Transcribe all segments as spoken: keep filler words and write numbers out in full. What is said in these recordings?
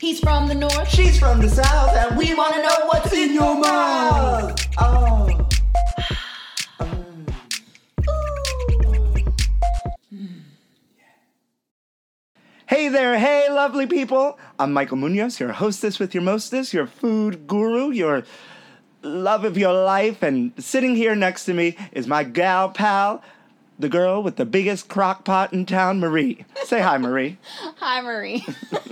He's from the north. She's from the south. And we want to know what's in your mouth. Oh. Hey there, hey lovely people. I'm Michael Munoz, your hostess with your mostess, your food guru, your love of your life. And sitting here next to me is my gal pal, the girl with the biggest crock pot in town, Marie. Say hi, Marie. Hi, Marie.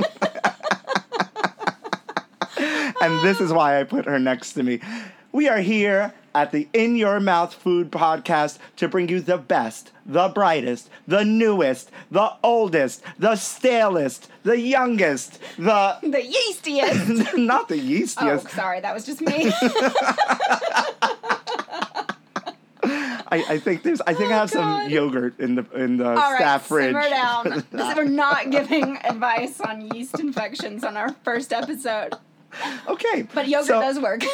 And this is why I put her next to me. We are here at the In Your Mouth Food Podcast to bring you the best, the brightest, the newest, the oldest, the stalest, the youngest, the... The yeastiest. Not the yeastiest. Oh, sorry, that was just me. I, I think there's. I think Oh, I have God. some yogurt in the in the All right, staff fridge. simmer down. This, we're not giving advice on yeast infections on our first episode. Okay, But yogurt so, does work.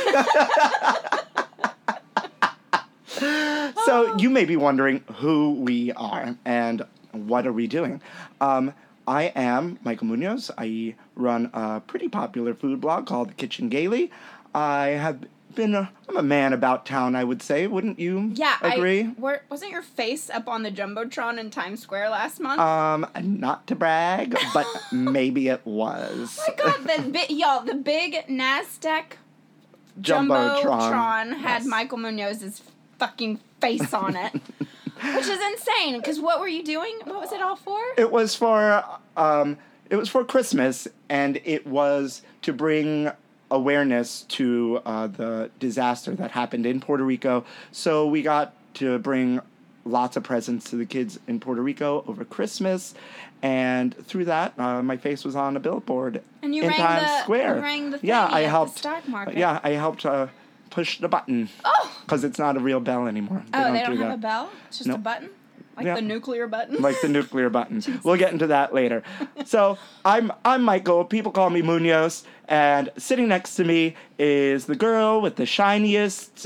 So you may be wondering who we are and what are we doing. Um, I am Michael Munoz. I run a pretty popular food blog called The Kitchen Gaily. I have been. A, I'm a man about town, I would say. Wouldn't you Yeah, agree? I, were, wasn't your face up on the Jumbotron in Times Square last month? Um, not to brag, but maybe it was. Oh my God, the bi- y'all, the big NASDAQ Jumbotron. Jumbotron had Yes. Michael Munoz's fucking face on it, which is insane. Because what were you doing? What was it all for? It was for um, it was for Christmas, and it was to bring awareness to uh, the disaster that happened in Puerto Rico. So we got to bring lots of presents to the kids in Puerto Rico over Christmas, and through that, uh, my face was on a billboard And you in rang Times the Square. you rang the thing yeah, I at helped. the stock market. Yeah, I helped uh, push the button. Oh. Because it's not a real bell anymore. Oh, they don't do have that. a bell? It's just Nope. a button? Like Yeah. the nuclear button? Like the nuclear button. We'll get into that later. So I'm I'm Michael. People call me Munoz, and sitting next to me is the girl with the shiniest,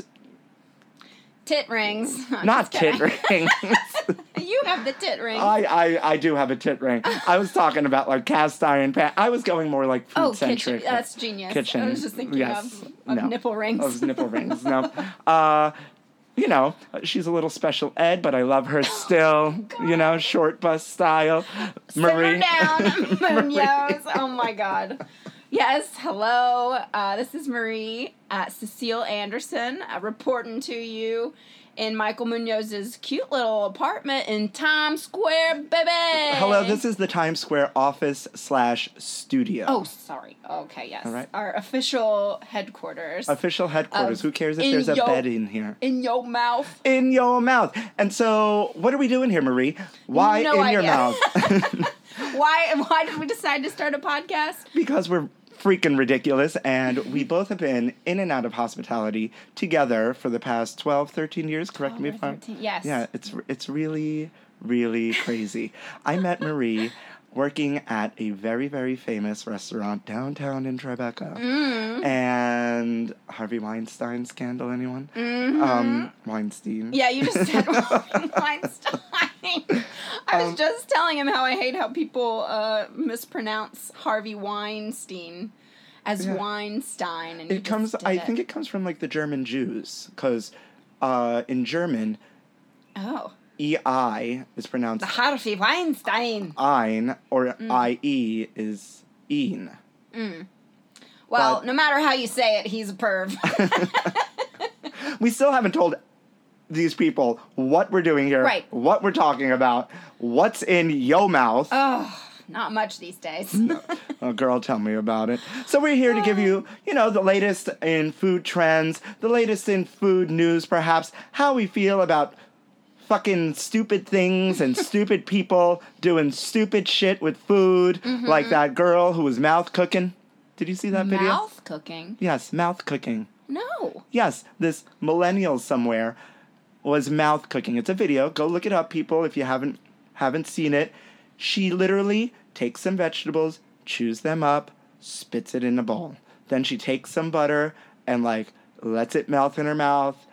Tit rings. I'm not just kidding. tit rings. You have the tit rings. I, I I do have a tit ring. I was talking about like cast iron pan. I was going more like food oh, centric. kitchen. That's genius. Kitchen. I was just thinking Yes. of, of No. nipple rings. Of nipple rings. No. Uh, you know, she's a little special ed, but I love her still. you know, short bus style. Simmer down, Munoz. Oh my God. Yes, hello. Uh, this is Marie, uh, Cecile Anderson, uh, reporting to you in Michael Munoz's cute little apartment in Times Square, baby. Hello, this is the Times Square office slash studio. Oh, sorry. Okay, yes. All right. Our official headquarters. Official headquarters. Of Who cares if in there's a your- bed in here? in your mouth. In your mouth. And so, what are we doing here, Marie? Why No in your idea. mouth? Why, why did we decide to start a podcast? Because we're freaking ridiculous, and we both have been in and out of hospitality together for the past twelve, thirteen years. Correct me if I'm... thirteen, yes. Yeah, it's it's really, really crazy. I met Marie working at a very, very famous restaurant downtown in Tribeca. Mm. And Harvey Weinstein scandal, anyone? Mm-hmm. Um, Weinstein. Yeah, you just said Weinstein. I was Um, just telling him how I hate how people uh, mispronounce Harvey Weinstein as Yeah. Weinstein. And you It comes, just I did think it comes from like the German Jews, because uh, in German, Oh. E I is pronounced The Harvey Weinstein. ein, or Mm. I E is een. Well, But- no matter how you say it, he's a perv. We still haven't told these people what we're doing here, Right. what we're talking about, what's in yo mouth. Oh, not much these days. Oh, girl, tell me about it. So we're here to give you, you know, the latest in food trends, the latest in food news, perhaps, how we feel about fucking stupid things and stupid people doing stupid shit with food, Mm-hmm. like that girl who was mouth cooking. Did you see that video? Mouth cooking? Yes, mouth cooking. No. Yes, this millennial somewhere was mouth cooking. It's a video. Go look it up, people, if you haven't haven't seen it. She literally takes some vegetables, chews them up, spits it in a bowl. Then she takes some butter and like lets it melt in her mouth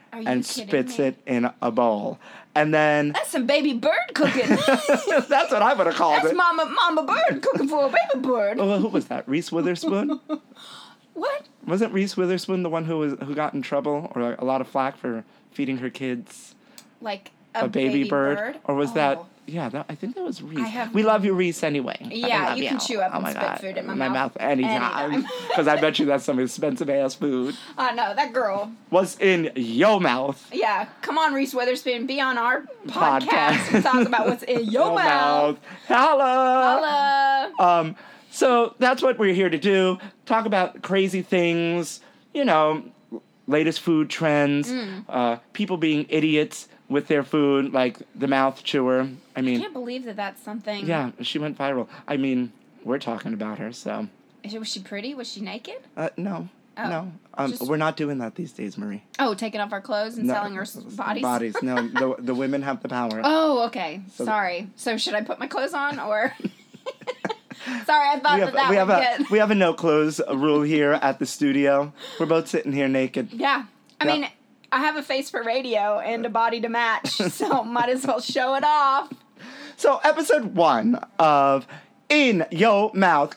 Are you and kidding spits me? it in a bowl. And then That's some baby bird cooking. that's what I would have called That's it. mama mama bird cooking for a baby bird. Oh, who was that? Reese Witherspoon? What? Wasn't Reese Witherspoon the one who was who got in trouble or like, a lot of flack for feeding her kids Like a, a, baby, bird? bird? Or was Oh. that? Yeah, that, I think that was Reese. I have- We love you, Reese. Anyway. Yeah, I love you can chew up oh and my spit God. food in my my mouth anytime. anytime. Because I bet you that's some expensive ass food. I know, that girl. What's in your mouth? Yeah, come on, Reese Witherspoon, be on our podcast, Podcast. and talk about what's in your mouth. Holla. Holla. Um, so that's what we're here to do. Talk about crazy things, you know, latest food trends, Mm. uh, people being idiots with their food, like the mouth chewer. I I mean, can't believe that that's something. yeah, she went viral. I mean, we're talking about her, so. Was she pretty? Was she naked? Uh, no, Oh, no. Um, just- we're not doing that these days, Marie. Oh, taking off our clothes and No, selling our s- bodies? Bodies. No, the, the women have the power. Oh, okay. So- Sorry. So should I put my clothes on or? Sorry, I thought we have, that that we, have would a, get. we have a no clothes rule here at the studio. We're both sitting here naked. Yeah. I Yeah. mean, I have a face for radio and a body to match, so might as well show it off. So, episode one of In Yo Mouth.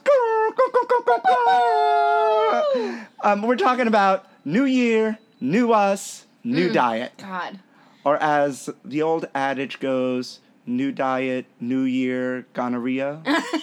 Um, we're talking about New Year, New Us, New Mm. Diet. God. Or as the old adage goes, New Diet, New Year, Gonorrhea.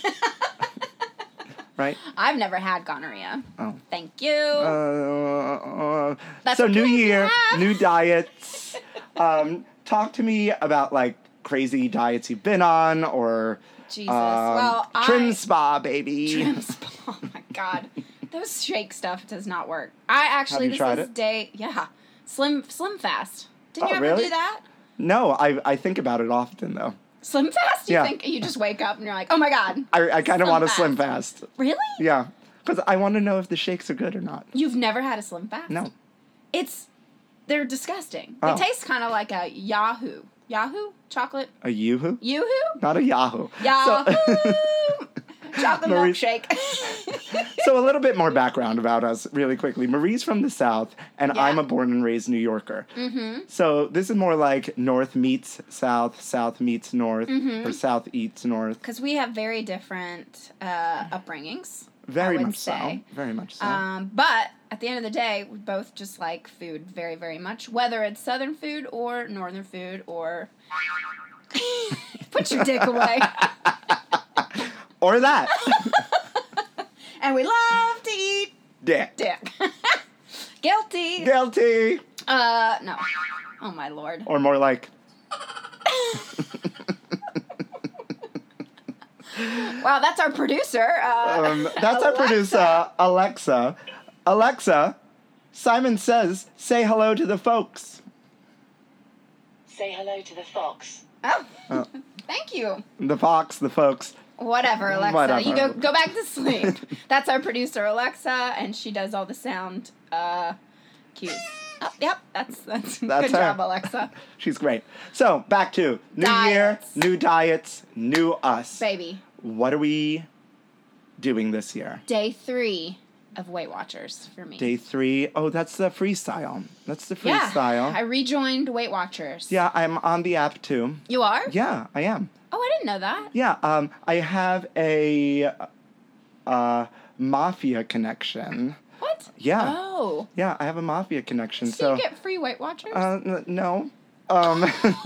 Right? I've never had gonorrhea. Oh. Thank you. Uh, uh, That's so okay new if you year, have. new diets. Um, talk to me about like crazy diets you've been on, or Jesus. um, Well, trim I- spa, baby. Trim spa. Oh my God. Those shake stuff does not work. I actually, you this tried is it? day, yeah. Slim, Slim Fast. Did Oh, you ever really? do that? No, I I think about it often though. Slim Fast? You Yeah. think you just wake up and you're like, oh my God. I I kind of Slim want a Fast. slim fast. Really? Yeah, because I want to know if the shakes are good or not. You've never had a Slim Fast? No. It's, they're disgusting. Oh. They taste kind of like a Yahoo. Yahoo? Chocolate? A yoo-hoo? Yoo-hoo? Not a Yahoo. Yahoo! So, Chocolate Marie- milkshake. so a little bit more background about us really quickly. Marie's from the South, and Yeah. I'm a born and raised New Yorker. Mm-hmm. So this is more like North meets South, South meets North, Mhm. or South eats North. Because we have very different uh, upbringings. Very would much say. so. Very much so. Um, but at the end of the day, we both just like food very, very much, whether it's Southern food or Northern food or. Put your dick away. or that. And we love to eat Dick. dick. Guilty. Guilty. Uh, no. Oh my lord. Or more like. Wow, that's our producer. Uh, Um, that's our Alexa. producer, Alexa. Alexa, Simon says, say hello to the folks. Say hello to the fox. Oh, Oh. thank you. The fox, the folks. Whatever, Alexa. Whatever. You go go back to sleep. That's our producer, Alexa, and she does all the sound uh, cues. Oh, yep, that's that's, That's good her. job, Alexa. She's great. So, back to new year, Diets. new diets, new us. Baby, What are we doing this year? day three of Weight Watchers for me. Day three. Oh, that's the freestyle. That's the yeah, freestyle. I rejoined Weight Watchers. Yeah, I'm on the app too. You are? Yeah, I am. Oh, I didn't know that. Yeah, um, I have a uh, mafia connection. What? Yeah, Oh. yeah, I have a mafia connection. So, So, you get free Weight Watchers? uh, n- no. Um,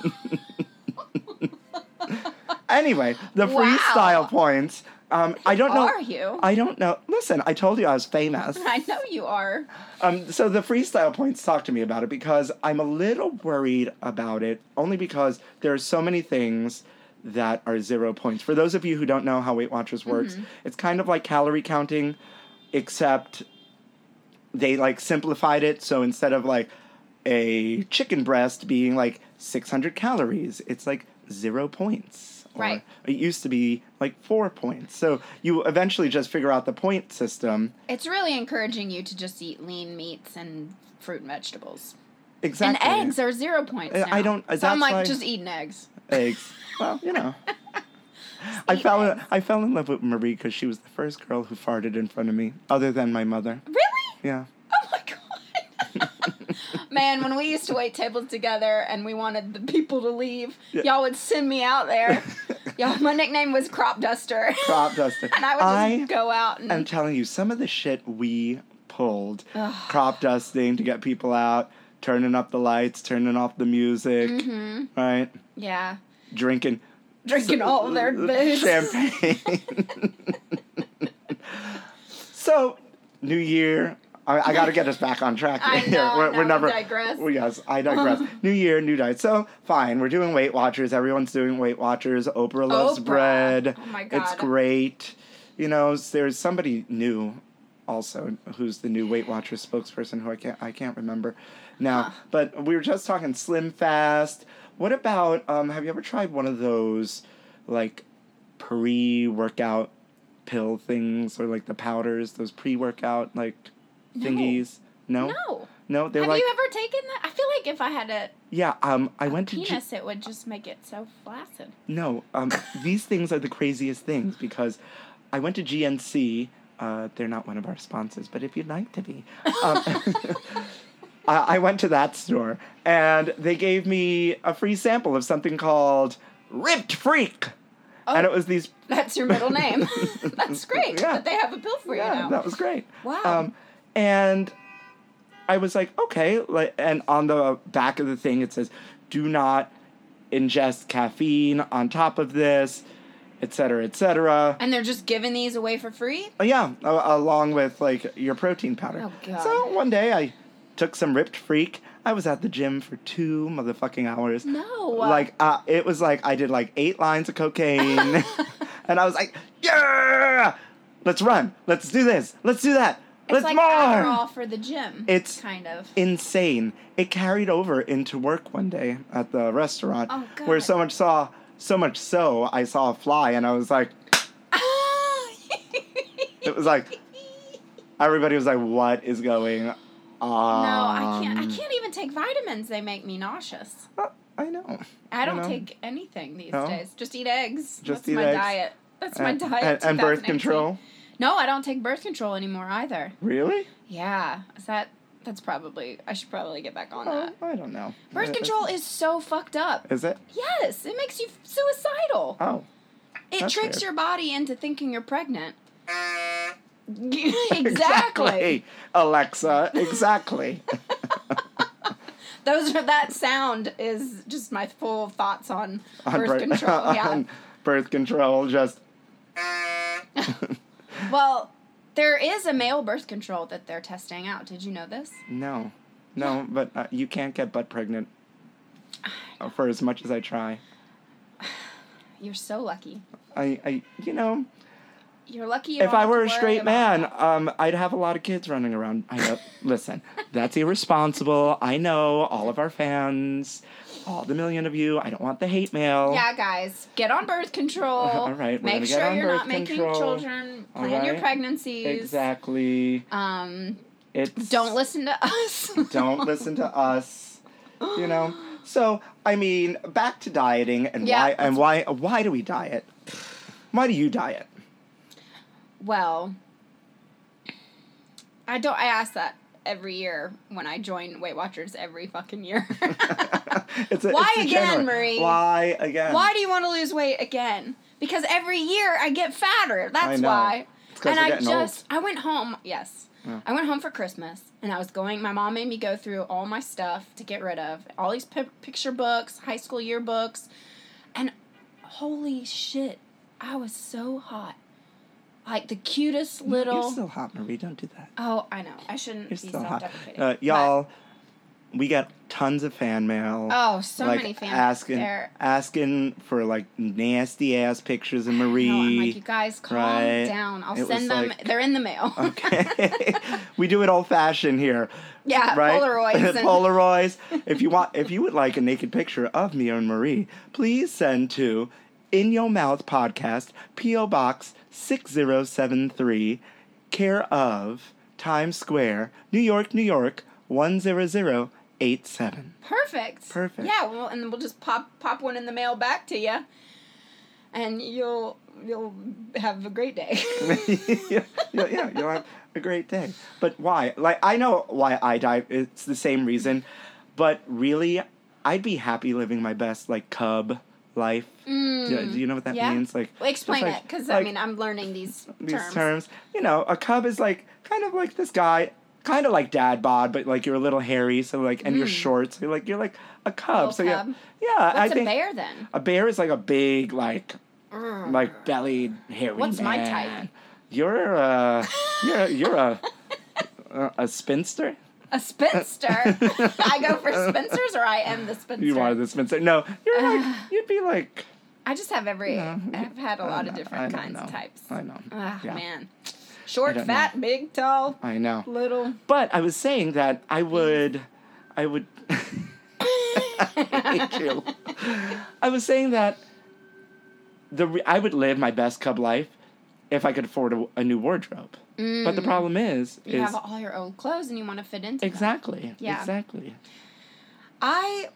anyway, the Wow. freestyle points. Um, I don't know. are you? I don't know. Listen, I told you I was famous. I know you are. Um, so the freestyle points talk to me about it because I'm a little worried about it, only because there are so many things that are zero points. For those of you who don't know how Weight Watchers works, Mm-hmm. it's kind of like calorie counting, except they like simplified it. So instead of like a chicken breast being like six hundred calories, it's like zero points. Or Right. It used to be like four points. So you eventually just figure out the point system. It's really encouraging you to just eat lean meats and fruit and vegetables. Exactly. And eggs are zero points Uh, now. I don't- So I'm that's like why- just eating eggs. Eggs. Well, you know. I eat fell in, eggs. I fell in love with Marie because she was the first girl who farted in front of me, other than my mother. Really? Yeah. Oh my god. Man, when we used to wait tables together and we wanted the people to leave, Yeah. y'all would send me out there. Y'all, my nickname was Crop Duster. Crop duster. And I would just I go out and... I'm telling you, some of the shit we pulled, Ugh. crop dusting to get people out, turning up the lights, turning off the music, Mm-hmm. right? Yeah. Drinking Drinking all their booze. champagne. So, New Year. I, I got to get us back on track I here. know, we're, no, we're we never. digress. Well, yes, I digress. New Year, new diet. So fine, we're doing Weight Watchers. Everyone's doing Weight Watchers. Oprah loves Oprah. bread. Oh my It's God. great. You know, there's somebody new, also, who's the new Weight Watchers spokesperson, who I can't I can't remember now. Huh. But we were just talking Slim Fast. What about? Um, have you ever tried one of those, like, pre-workout pill things, or like the powders, those pre-workout like No. thingies? No. No. No, they're Have like you ever taken that? I feel like if I had a, yeah. Um, I a went to G- penis, it would just make it so flaccid. no. Um, these things are the craziest things because I went to G N C. Uh, they're not one of our sponsors, but if you'd like to be, um, I, I went to that store and they gave me a free sample of something called Ripped Freak, Oh. and it was these. That's your middle name. That's great Yeah. that they have a pill for Yeah, you now. that was great. Wow. Um, and I was like, okay, like, and on the back of the thing it says, do not ingest caffeine on top of this, et cetera, et cetera. And they're just giving these away for free? Uh, yeah, uh, along with like your protein powder. Oh, God. So one day I took some Ripped Freak. I was at the gym for two motherfucking hours. No. Like, uh, it was like I did like eight lines of cocaine. And I was like, yeah, let's run. Let's do this. Let's do that. It's Let's like more. Adderall for the gym. It's kind of. insane. It carried over into work one day at the restaurant, Oh, God. where so much saw so much so I saw a fly and I was like, it was like everybody was like, what is going on? No, I can't. I can't even take vitamins. They make me nauseous. Uh, I know. I don't know. take anything these No? days. Just eat eggs. Just That's eat my eggs? diet. That's my And, diet. and, and birth twenty eighteen. control. No, I don't take birth control anymore either. Really? Yeah, is that? That's probably. I should probably get back on Oh, that. I don't know. Birth Uh, control is so fucked up. Is it? Yes, it makes you suicidal. Oh. It that's tricks weird. your body into thinking you're pregnant. Exactly. Alexa, exactly. Those are that sound is just my full thoughts on, On birth birth- control. Yeah. on birth control, just. Well, there is a male birth control that they're testing out. Did you know this? No. No, but uh, you can't get butt pregnant uh, for as much as I try. You're so lucky. I, I you know, You're lucky. You if don't I have were to a worry straight about man, that. um, I'd have a lot of kids running around. I know. Listen, that's irresponsible. I know, all of our fans, all the million of you. I don't want the hate mail. Yeah, guys, get on birth control. All right, we're Make gonna get sure on you're birth not making control. children. All Plan your right. pregnancies. Exactly. Um, It's don't listen to us. Don't listen to us. You know. So I mean, back to dieting and Yeah, why and why why do we diet? Why do you diet? Well, I don't. I ask that every year when I join Weight Watchers every fucking year. it's a, Why it's a again, general- Marie? Why again? Why do you want to lose weight again? Because every year I get fatter. That's know. why. It's 'cause And we're I getting just I went home. Yes. Yeah. I went home for Christmas and I was going. My mom made me go through all my stuff to get rid of all these pi picture books, high school yearbooks, and holy shit, I was so hot. Like the cutest little. You're still hot, Marie. Don't do that. Oh, I know. I shouldn't You're be still hot. self-deprecating. Uh, y'all, we got tons of fan mail. Oh, so like many fans. asking there. asking for like nasty ass pictures of No, Marie. I'm like, you guys, calm right? down. I'll It was send them. like- They're in the mail. Okay, we do it old fashioned here. Yeah, Right? Polaroids. And Polaroids. If you want, if you would like a naked picture of me and Marie, please send to In Your Mouth Podcast, P O Box six zero seven three, care of Times Square, New York, New York one zero zero eight seven. Perfect. Perfect. Yeah, well, and then we'll just pop pop one in the mail back to you. and you'll you'll have a great day. yeah, yeah, yeah, you'll have a great day. But why? Like, I know why I die. It's the same reason. But really, I'd be happy living my best, like, cub life. Mm, do, do you know what that yeah. means? Like, Well, explain just like- it, because like, I mean, I'm learning these terms. these terms. You know, a cub is like kind of like this guy, kind of like Dad Bod, but like you're a little hairy, so like, and you're short, so you're like you're like a cub. Little so cub. yeah, yeah. What's I a think bear then? a bear is like a big, like, Mm. like bellied, hairy. What's my man. type? You're uh, you're you're a a, a spinster. A spinster. I go for spinsters, or I am the spinster. You are the spinster. No, you're like you'd be like. I just have every. No, I've had a I lot know, of I different don't kinds know. of types. I know. Ah, Yeah. man. Short, don't fat, big, tall, I know. little. But I was saying that I would, I would. I hate you. I was saying that the re- I would live my best cub life if I could afford a, a new wardrobe. But the problem is, You is have all your own clothes and you want to fit into them. exactly, Yeah. exactly. I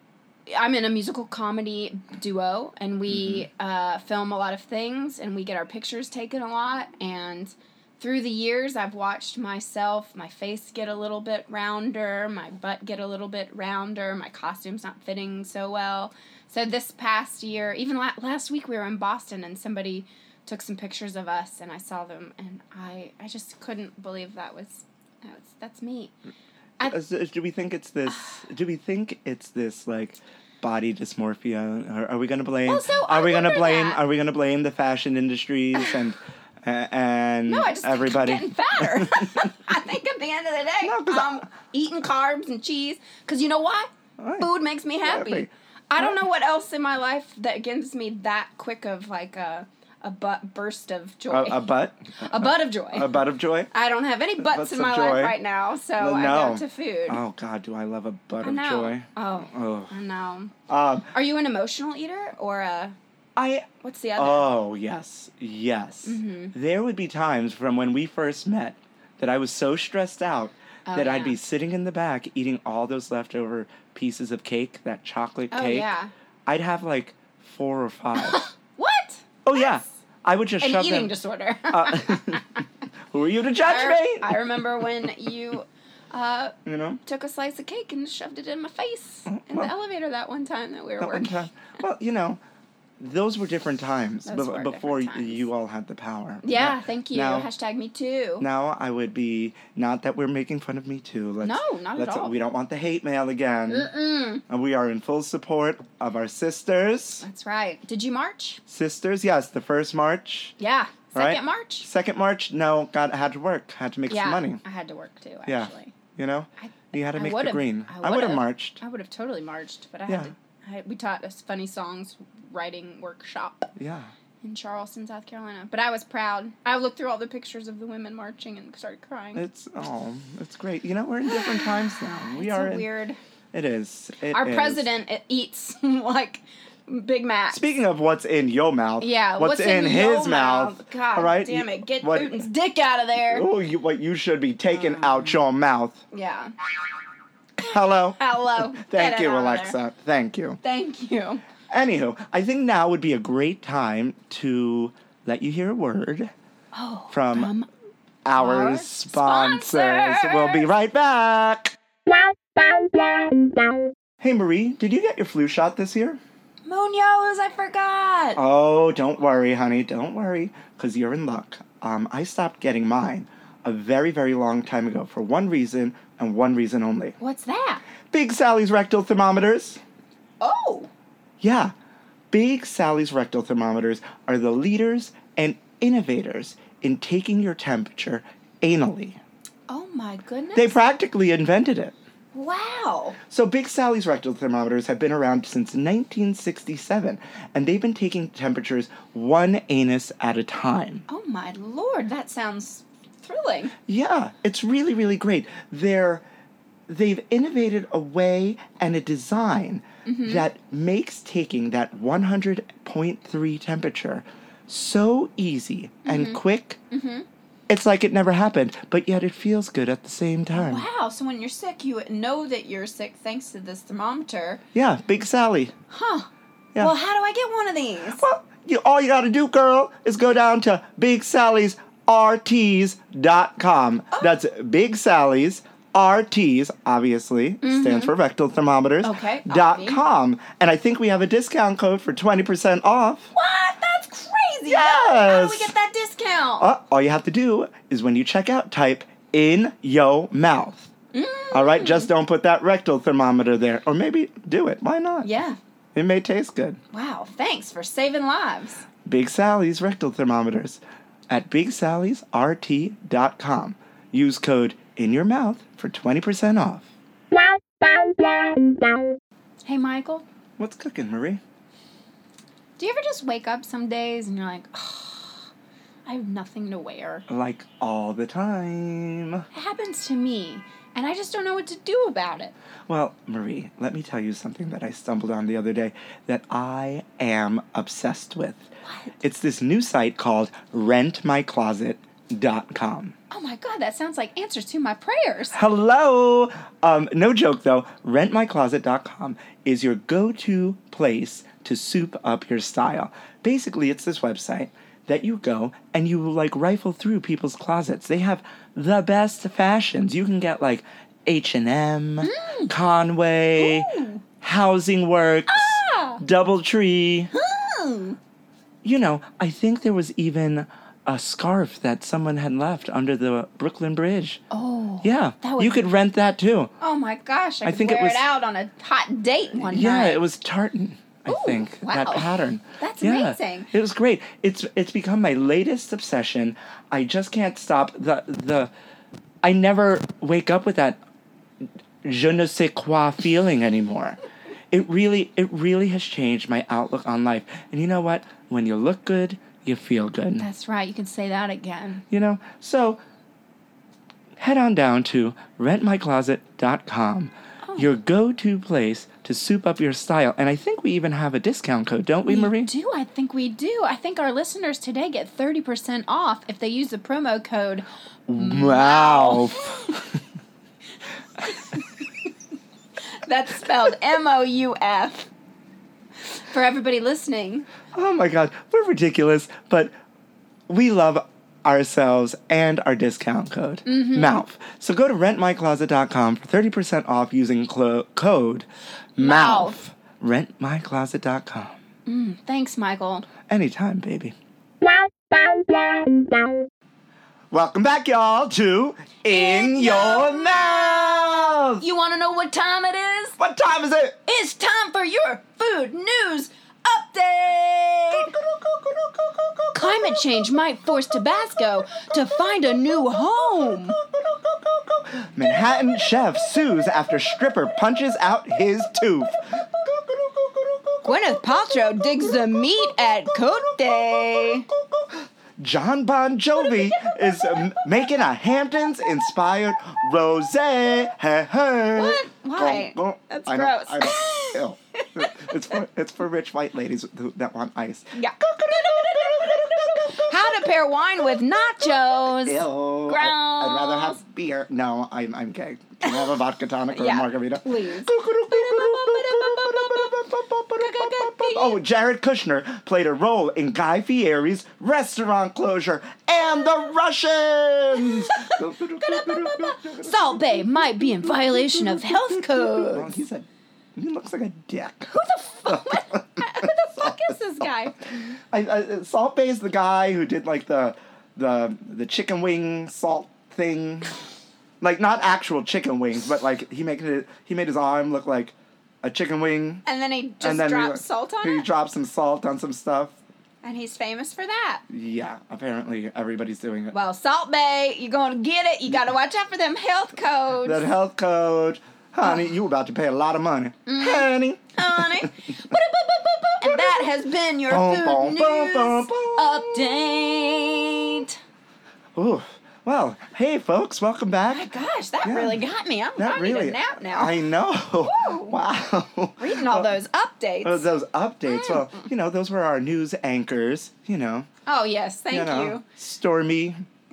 I'm in a musical comedy duo, and we Mm-hmm. uh, film a lot of things, and we get our pictures taken a lot. And through the years, I've watched myself, my face get a little bit rounder, my butt get a little bit rounder, my costume's not fitting so well. So this past year, even la- last week, we were in Boston, and somebody took some pictures of us, and I saw them, and I, I just couldn't believe that was, that was that's me. I- Uh, so do we think it's this? Do we think it's this like body dysmorphia? Are, are we gonna blame? Well, so are I we gonna wonder blame? that. Are we gonna blame the fashion industries and uh, and No, I just everybody? think I'm getting fatter. I think at the end of the day, No, 'cause I'm eating carbs and cheese. Because you know why? Right. Food makes me happy. Exactly. I don't know what else in my life that gives me that quick of like a a butt burst of joy. A, a butt, A butt of joy. a butt of joy. I don't have any butts Butts in of my joy. life right now, so I No. go to food. Oh God, do I love a butt I of know. joy? Oh, Oh, I know. um, Are you an emotional eater or a I. what's the other? Oh yes, yes. Mm-hmm. There would be times from when we first met that I was so stressed out Oh, that I'd yeah. be sitting in the back eating all those leftover pieces of cake, that chocolate Oh, cake. yeah. I'd have like four or five. What? Oh yeah, I would just An shove eating them. disorder. Uh, who are you to judge I, me? I remember when you uh, You know, took a slice of cake and shoved it in my face in well, the elevator that one time that we were that one working. time. Well, you know, those were different times Those be- were before different times. you all had the power. Yeah, thank you. Now- Hashtag me too. Now I would be not that we're making fun of Me Too. Let's, No, not at let's, all. We don't want the hate mail again. Mm-mm. And we are in full support of our sisters. That's right. Did you march? Sisters, yes, the first March. Yeah. Right. Second March? Second March, no, got had to work, had to make Yeah. some money. I had to work too, Yeah. actually. You know, I, you had to I make the would've- green. I I would have would've. marched. I would have totally marched, but I Yeah. had to. I, we taught us funny songs writing workshop Yeah. in Charleston, South Carolina. But I was proud. I looked through all the pictures of the women marching and started crying. It's oh, it's great. You know, we're in different times now. We it's are a in, weird. It is. It Our is. president it eats like Big Mac. Speaking of what's in your mouth, yeah, what's, in, his your mouth? God all right, damn you- it! Get what- Putin's dick out of there. Oh, you, what you should be taking Mm. out your mouth. Yeah. Hello. Hello. Thank Get it you, out of there. Alexa. Thank you. Thank you. Anywho, I think now would be a great time to let you hear a word Oh. from, from our, our sponsors. sponsors. We'll be right back. Hey, Marie, did you get your flu shot this year? Munoz, I forgot. Oh, don't worry, honey. Don't worry, because you're in luck. Um, I stopped getting mine a very, very long time ago for one reason and one reason only. What's that? Big Sally's rectal thermometers. Oh. Yeah, Big Sally's rectal thermometers are the leaders and innovators in taking your temperature anally. Oh my goodness. They practically invented it. Wow. So Big Sally's rectal thermometers have been around since nineteen sixty-seven, and they've been taking temperatures one anus at a time. Oh my lord, that sounds thrilling. Yeah, it's really, really great. They're, they've innovated a way and a design Mm-hmm. that makes taking that one hundred point three temperature so easy and Mm-hmm. quick. It's like it never happened, but yet it feels good at the same time. Wow, so when you're sick, you know that you're sick thanks to this thermometer. Yeah, Big Sally. Huh. Yeah. Well, how do I get one of these? Well, you, all you got to do, girl, is go down to Big Sally's R Ts dot com. Oh. That's Big Sally's R Ts, obviously, stands for rectal thermometers. Okay, Dot obvi. com. And I think we have a discount code for twenty percent off. What? That's crazy. Yes. How do we get that discount? Uh, all you have to do is when you check out, type in yo mouth. Mm. All right, just don't put that rectal thermometer there. Or maybe do it. Why not? Yeah. It may taste good. Wow. Thanks for saving lives. Big Sally's rectal thermometers at Big Sally's R T dot com. Use code in your mouth for twenty percent off. Hey, Michael. What's cooking, Marie? Do you ever just wake up some days and you're like, oh, I have nothing to wear? Like all the time. It happens to me, and I just don't know what to do about it. Well, Marie, let me tell you something that I stumbled on the other day that I am obsessed with. What? It's this new site called rent my closet dot com. Oh my God, that sounds like answers to my prayers. Hello! Um, no joke though, rent my closet dot com is your go-to place to soup up your style. Basically, it's this website that you go and you like rifle through people's closets. They have the best fashions. You can get like H and M, Conway, Ooh. Housing Works, Ah! Doubletree. Hmm. You know, I think there was even a scarf that someone had left under the Brooklyn Bridge. Oh. Yeah, That would you could rent that too. Oh my gosh, I, I could think it wear was- it out on a hot date one Yeah, night. it was tartan, I Ooh, think, that wow. pattern. That's yeah, amazing. It was great. It's it's become my latest obsession. I just can't stop the the I never wake up with that je ne sais quoi feeling anymore. It really it really has changed my outlook on life. And you know what? When you look good, you feel good. That's right, you can say that again. You know? So head on down to rent my closet dot com. Oh. Your go-to place to soup up your style. And I think we even have a discount code, don't we, Marie? do, I think we do. I think our listeners today get thirty percent off if they use the promo code. Wow. That's spelled M O U F. For everybody listening. Oh my God, we're ridiculous, but we love ourselves and our discount code, MOUF. So go to rent my closet dot com for thirty percent off using clo- code MOUF. rent my closet dot com. Mm, thanks, Michael. Anytime, baby. Welcome back, y'all, to In Your Mouth. You want to know what time it is? What time is it? It's time for your food news update. Climate change might force Tabasco to find a new home. Manhattan chef sues after stripper punches out his tooth. Gwyneth Paltrow digs the meat at Cote. John Bon Jovi is um, making a Hamptons-inspired rosé. Hey, hey. What? Why? Go, go. That's I know, gross. I know. Ew. It's for it's for rich white ladies who, that want ice. Yeah. How to pair wine with nachos. Ew. I, I'd rather have beer. No, I'm I'm gay. Can I have a vodka tonic or Yeah, a margarita? please. Oh, Jared Kushner played a role in Guy Fieri's restaurant closure and the Russians. Salt Bay might be in violation of health Oh, codes. he's a he looks like a dick. Who the fuck? Who the fuck is this guy? I, I, Salt Bay is the guy who did like the the the chicken wing salt thing, like not actual chicken wings, but like he made it. He made his arm look like a chicken wing, And then he just and then dropped he, salt on he it? dropped some salt on some stuff. And he's famous for that. Yeah, apparently everybody's doing it. Well, Salt Bay, you're going to get it. You got to watch out for them health codes. That health code, honey, you about to pay a lot of money, Mm-hmm. honey. Honey. And that has been your Boom, food boom, boom, news boom, boom. update. Ooh, well, hey folks, welcome back. My gosh, that Yeah. really got me. I'm That I need really, a nap now. I know. Woo. Wow. Reading all those updates. Oh, those updates. Well, you know, those were our news anchors. You know, Oh, yes. Thank you you. know, Stormy,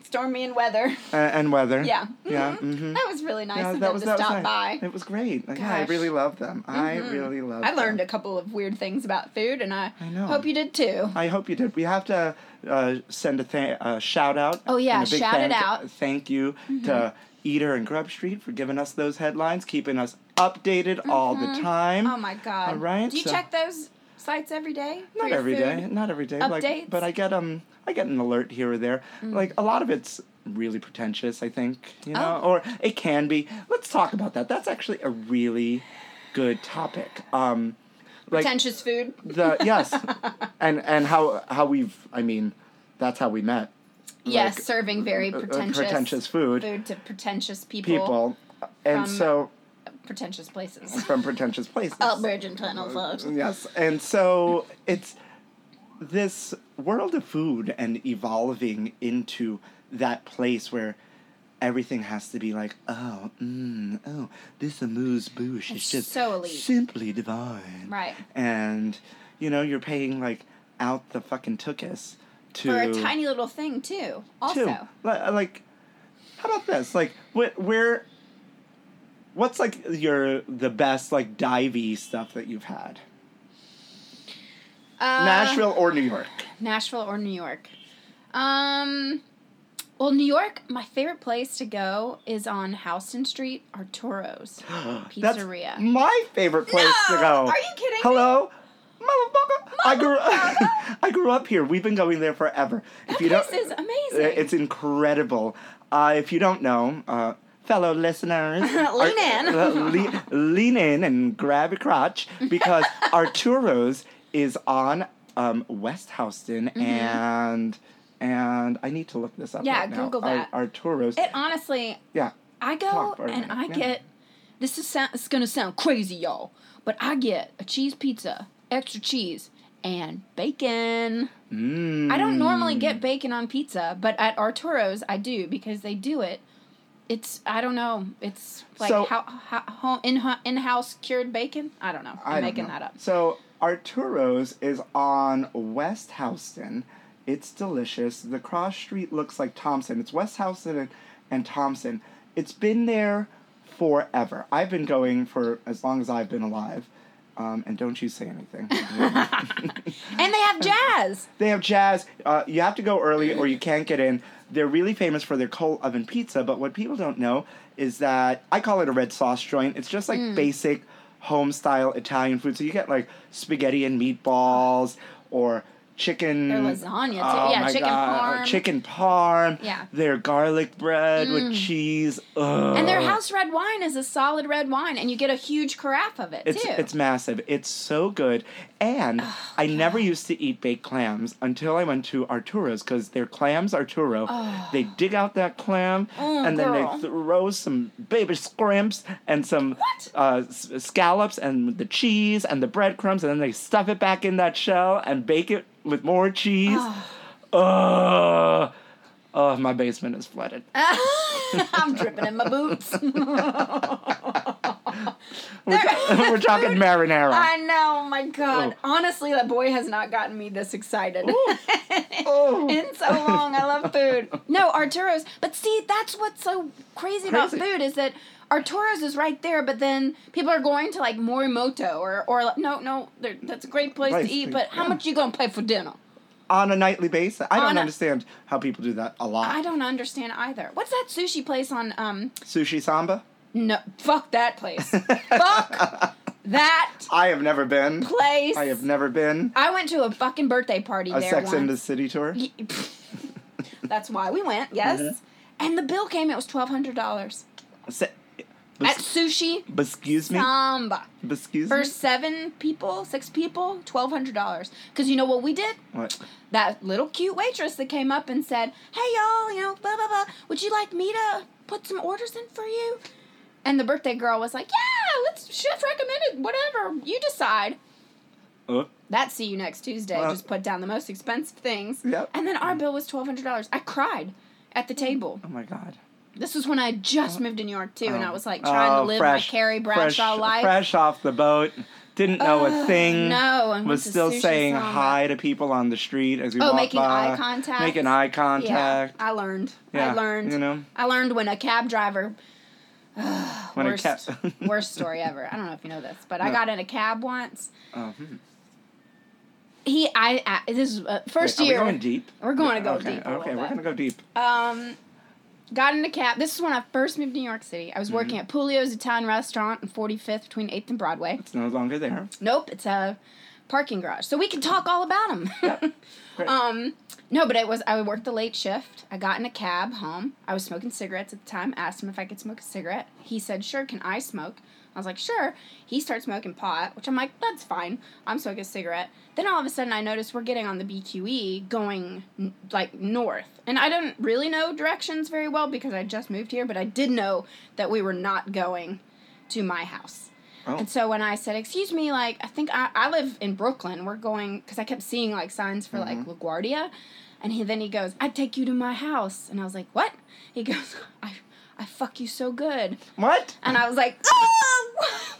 stormy and weather. Uh, and weather. Yeah. Yeah. Mhm. Mm-hmm. That was really nice Yeah, of that them was to that was stop nice. by. It was great. Like, yeah, I Gosh. really love them. I Mhm. really love. I learned them. a couple of weird things about food, and I, I know. hope you did too. I hope you did. We have to uh, send a th- uh, shout out. Oh, yeah, and a big shout it thank, out. Thank you to Eater and Grub Street for giving us those headlines, keeping us updated all the time. Oh my God. All right, Do you so- check those sites every day? for Not your every food? day, not every day. Like, Updates? but I get um, I get an alert here or there. Mm. Like a lot of it's really pretentious. I think you know, Oh. or it can be. Let's talk about that. That's actually a really good topic. Um, like Pretentious food. the yes, and and how how we've. I mean, that's how we met. Yes, Like, serving very uh, uh, pretentious, pretentious food. food to pretentious people, People, and from- so pretentious places. from pretentious places. Albertan tunnel folks. Yes, and so it's this world of food and evolving into that place where everything has to be like, oh, mm, oh, this amuse-bouche is It's just so elite. simply divine. Right. And, you know, you're paying, like, out the fucking tuchus to... For a tiny little thing too. Also. Too. Li- Like, how about this? Like, wh- where... What's, like, your... The best, like, divey stuff that you've had? Uh, Nashville or New York? Nashville or New York. Um, well, New York, my favorite place to go is on Houston Street, Arturo's That's Pizzeria. my favorite place No! to go. Are you kidding me? Hello? Motherfucker. I grew I grew up here. We've been going there forever. That you place don't- is amazing. It's incredible. Uh, if you don't know, uh, fellow listeners, Lean in. uh, le- lean in and grab your crotch because Arturo's is on um, West Houston and and I need to look this up. Mm-hmm. Yeah, right now. Google Ar- that. Arturo's. It honestly, yeah. I go Talk for a and minute, I yeah. get, this is sound, it's going to sound crazy, y'all, but I get a cheese pizza, extra cheese, and bacon. Mm. I don't normally get bacon on pizza, but at Arturo's I do because they do it. It's, I don't know, it's like So- how, how, home, in, in-house cured bacon? I don't know. I'm I don't making know. that up. So Arturo's is on West Houston. It's delicious. The cross street looks like Thompson. It's West Houston and, and Thompson. It's been there forever. I've been going for as long as I've been alive. Um, and don't you say anything. And they have jazz. They have jazz. Uh, you have to go early or you can't get in. They're really famous for their coal oven pizza, but what people don't know is that I call it a red sauce joint. It's just like basic home style Italian food. So you get like spaghetti and meatballs or chicken. Their lasagna, too. Oh Yeah, my chicken God. parm. Chicken parm. Yeah. Their garlic bread with cheese. Ugh. And their house red wine is a solid red wine, and you get a huge carafe of it, It's too. it's massive. It's so good. And I never used to eat baked clams until I went to Arturo's because their clams Arturo. They dig out that clam Oh, and girl. then they throw some baby scrimps and some What? uh, s- scallops and the cheese and the breadcrumbs and then they stuff it back in that shell and bake it with more cheese. Oh, oh my basement is flooded. I'm dripping in my boots. We're, ta- we're talking marinara. I know, my God. Oh. Honestly, that boy has not gotten me this excited. Oh. In so long. I love food. No, Arturo's. But see, that's what's so crazy, about Crazy. food is that Arturo's is right there, but then people are going to like Morimoto or, or no, no, they're- that's a great place Place to eat, to- but how yeah. much you going to pay for dinner? On a nightly basis. I don't On a- understand how people do that a lot. I don't understand either. What's that sushi place on, um, Sushi Samba? no, fuck that place. Fuck that I have never been. place. I have never been. I went to a fucking birthday party A there Sex once. in the City tour? Y- That's why we went, yes. Mm-hmm. And the bill came, it was twelve hundred dollars. Se- At bus- Sushi excuse me? Samba. Excuse For me? seven people, six people, twelve hundred dollars. Because you know what we did? What? That little cute waitress that came up and said, hey y'all, you know, blah, blah, blah. Would you like me to put some orders in for you? And the birthday girl was like, yeah, let's, chef recommended, whatever, you decide. Uh, That's see you next Tuesday. Well- Just put down the most expensive things. Yep. And then our bill was twelve hundred dollars. I cried at the table. oh my God. This was when I had just moved to New York, too, and Oh. I was, like, trying to Oh, live fresh, my Carrie Bradshaw fresh, life. Fresh off the boat. Didn't know Uh, a thing. no, and Was went to still Sushi saying Samba. hi to people on the street as we Oh, walked making by. eye contact. Making eye contact. Yeah, I learned. Yeah, I learned. you know? I learned when a cab driver. When a worst, cab- worst story ever. I don't know if you know this, but I No. got in a cab once. Oh, hmm. He, I, I this is uh, first Wait, year. Are we going deep? We're going to go okay, deep. a Okay, little we're bit. going to go deep. Um, got in a cab. This is when I first moved to New York City. I was Mm-hmm. working at Pulio's Italian restaurant on forty-fifth between eighth and Broadway. It's no longer there. Nope, it's a parking garage. So we can talk all about them. Yeah, great. um, no, but it was, I worked the late shift. I got in a cab home. I was smoking cigarettes at the time. Asked him if I could smoke a cigarette. He said, sure, can I smoke? I was like, sure. He starts smoking pot, which I'm like, that's fine. I'm smoking a cigarette. Then all of a sudden I noticed we're getting on the B Q E going, n- like, north. And I didn't really know directions very well because I just moved here, but I did know that we were not going to my house. Oh. And so when I said, excuse me, like, I think I, I live in Brooklyn. We're going, because I kept seeing, like, signs for, like, LaGuardia. And he then he goes, I'd take you to my house. And I was like, what? He goes, I, I fuck you so good. What? And I was like, oh!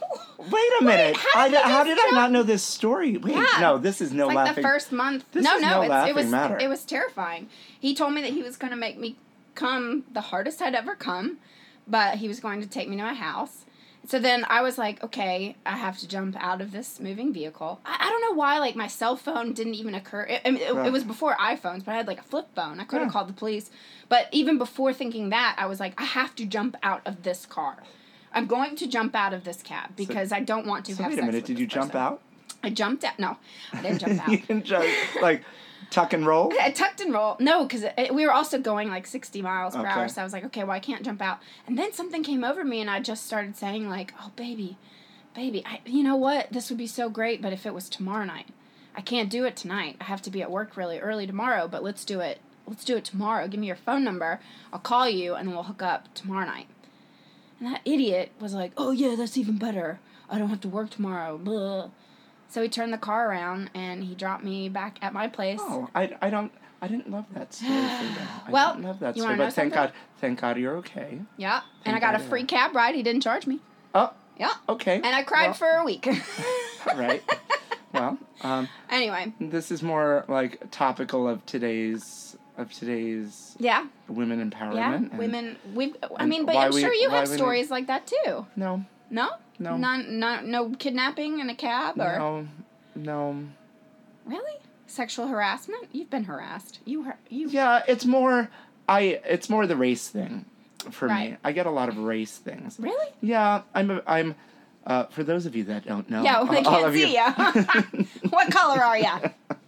Wait a minute. how I, did you how just did I jump? not know this story? Wait, Yeah. no, this is no like laughing. the first month. This no, is no, no it's, laughing it was matter. it was terrifying. He told me that he was going to make me come the hardest I'd ever come, but he was going to take me to my house. So then I was like, okay, I have to jump out of this moving vehicle. I, I don't know why, like, my cell phone didn't even occur. It, I mean, it, Yeah. it was before iPhones, but I had, like, a flip phone. I could have Yeah. called the police. But even before thinking that, I was like, I have to jump out of this car. I'm going to jump out of this cab because I don't want to So have wait sex a minute, with did this you jump person. out? I jumped out. No, I didn't jump out. You didn't just, like, tuck and roll? I tucked and roll. No, because we were also going like sixty miles per Okay. hour. So I was like, okay, well, I can't jump out. And then something came over me, and I just started saying, like, oh, baby, baby, I, you know what? This would be so great, but if it was tomorrow night, I can't do it tonight. I have to be at work really early tomorrow, but let's do it. Let's do it tomorrow. Give me your phone number. I'll call you, and we'll hook up tomorrow night. And that idiot was like, oh, yeah, that's even better. I don't have to work tomorrow. Blah. So he turned the car around, and he dropped me back at my place. Oh, I, I don't, I didn't love that story for you. I Well, didn't love that you story, wanna know but thank something? God, thank God you're okay. Yeah, and Thank I got a God, free yeah. cab ride. He didn't charge me. Oh, Yeah. okay. And I cried Well, for a week. Right. Well, um, Anyway, this is more like topical of today's of today's yeah, women yeah, empowerment. and- women. We, I and mean, but why I'm we- sure you why have we need- stories like that too. No, No, No. None, no, no kidnapping in a cab or no, no. really sexual harassment. You've been harassed. You, har- you. Yeah, it's more. I. It's more the race thing, for me. Right. I get a lot of race things. Really? Yeah, I'm. A, I'm. Uh, for those of you that don't know, Yeah, well, they all can't of see you. ya. What color are ya?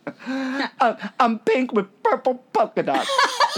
uh, I'm pink with purple polka dots.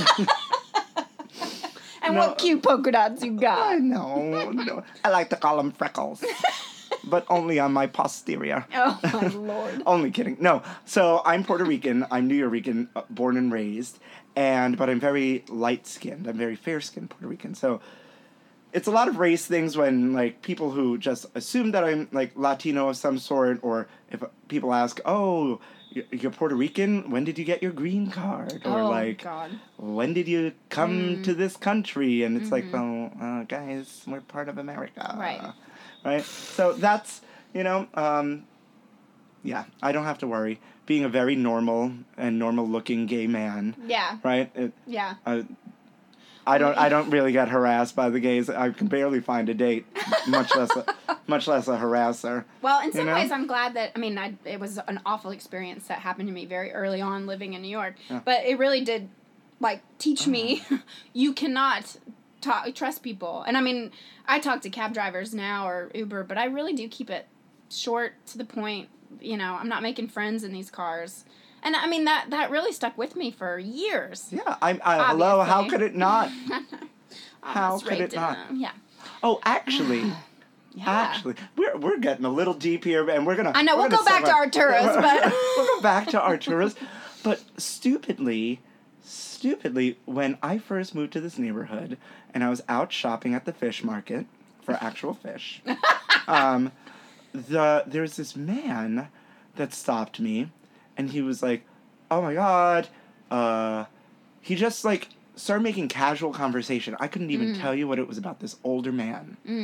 And No. what cute polka dots you I got? know. No. I like to call them freckles, but only on my posterior. Oh my lord. Only kidding. No. So I'm Puerto Rican. I'm New Yorican, uh, born and raised, and but I'm very light skinned. I'm very fair skinned Puerto Rican. So it's a lot of race things when like people who just assume that I'm like Latino of some sort, or if people ask, "Oh, y- you're Puerto Rican? When did you get your green card?" Or Oh like, God. "When did you come Mm. to this country?" And it's like, Mhm. well, uh, guys, we're part of America, Right. Right. So that's you know, um, yeah, I don't have to worry. Being a very normal and normal looking gay man, Yeah. right? It, Yeah. uh, I don't. I don't really get harassed by the gays. I can barely find a date, much less, a, much less a harasser. Well, in some You know? ways, I'm glad that, I mean, I, it was an awful experience that happened to me very early on living in New York. Yeah. But it really did, like, teach me Uh-huh. you cannot talk, trust people. And I mean, I talk to cab drivers now or Uber, but I really do keep it short, to the point. You know, I'm not making friends in these cars. And I mean, that, that really stuck with me for years. Yeah. I'm. I, hello. How Obviously. could it not? How Almost could it raped in not? a- Yeah. Oh, actually. Yeah. Actually, we're we're getting a little deep here, and we're gonna. I know, we're we'll gonna go back to segue- Arturo's, but- we'll go back to Arturo's. But stupidly, stupidly, when I first moved to this neighborhood, and I was out shopping at the fish market for actual fish, um, the there's this man that stopped me, and he was like, "Oh my God," uh, he just like started making casual conversation. I couldn't even Mm. tell you what it was about. This older man. Mm.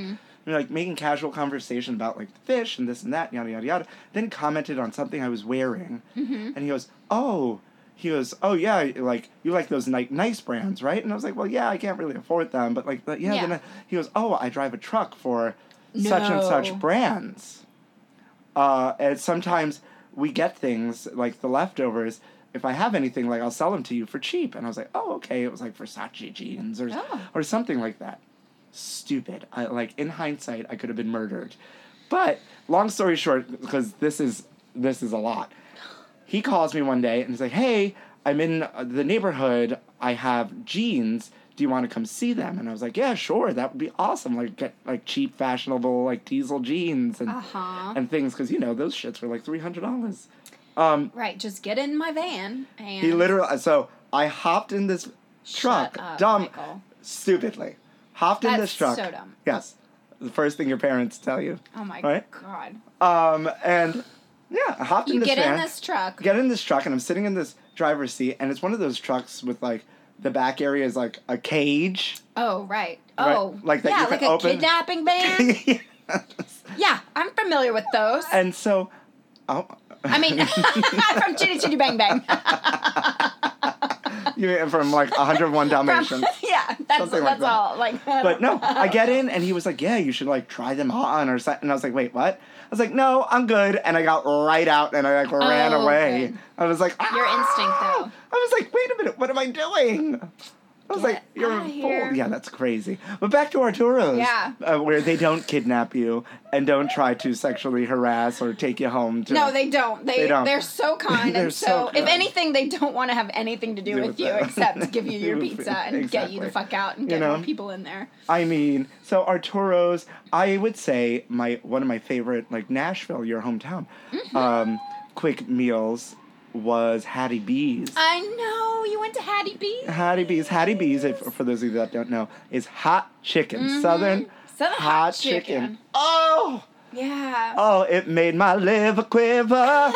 we were like making casual conversation about like the fish and this and that, yada yada yada. Then commented on something I was wearing, Mm-hmm. and he goes, "Oh." He goes, "Oh yeah, like you like those like nice brands, right?" And I was like, "Well, yeah, I can't really afford them, but like, but, yeah." Yeah. Then I, he goes, "Oh, I drive a truck for such and such No. brands, uh, and sometimes we get things like the leftovers. If I have anything, like I'll sell them to you for cheap." And I was like, "Oh, okay." It was like Versace jeans or Oh. or something like that. Stupid. I, like in hindsight, I could have been murdered. But long story short, because this is this is a lot. He calls me one day and he's like, "Hey, I'm in uh, the neighborhood. I have jeans. Do you want to come see them?" And I was like, "Yeah, sure. That would be awesome. Like get like cheap, fashionable like diesel jeans and Uh-huh. and things because you know those shits were like three hundred dollars." Um, Right, just get in my van and... he literally. So I hopped in this truck, Shut up, dumb, Michael. stupidly, hopped in That's this truck. so dumb. Yes, the first thing your parents tell you. Oh my Right? God. Um, and yeah, I hopped You in this get van. in this truck. Get in this truck, and I'm sitting in this driver's seat, and it's one of those trucks with like the back area is like a cage. Oh, right. Right, Oh, like that yeah, you can like a open. kidnapping van. Yes. Yeah, I'm familiar with those. And so, oh, I mean, from Chitty Chitty Bang Bang. you're from like one oh one Dalmatians. yeah, that's Something like that's that. all. Like, But no, I get in, and he was like, "Yeah, you should like try them on," or something. And I was like, "Wait, what?" I was like, "No, I'm good," and I got right out, and I like ran Oh, away. good. I was like, Your "Ah!" instinct, though. I was like, "Wait a minute, what am I doing?" I was Get like, "You're outta a here. fool." Yeah, that's crazy. But back to Arturo's, Yeah. uh, where they don't kidnap you and don't try to sexually harass or take you home. To No, they don't. They, They don't. They're so kind. They're and so so, if kind. anything, they don't want to have anything to do, Do with with you that. except give you your Do with pizza it. and get you the Exactly. fuck out and You get know? more people in there. I mean, so Arturo's, I would say my one of my favorite, like Nashville, your hometown, Mm-hmm. um, quick meals was Hattie B's. I know. You went to Hattie B's. Hattie B's, Hattie B's, if, for those of you that don't know, is hot chicken, southern, Mm-hmm. Southern hot chicken. Oh, Yeah. oh, it made my liver quiver.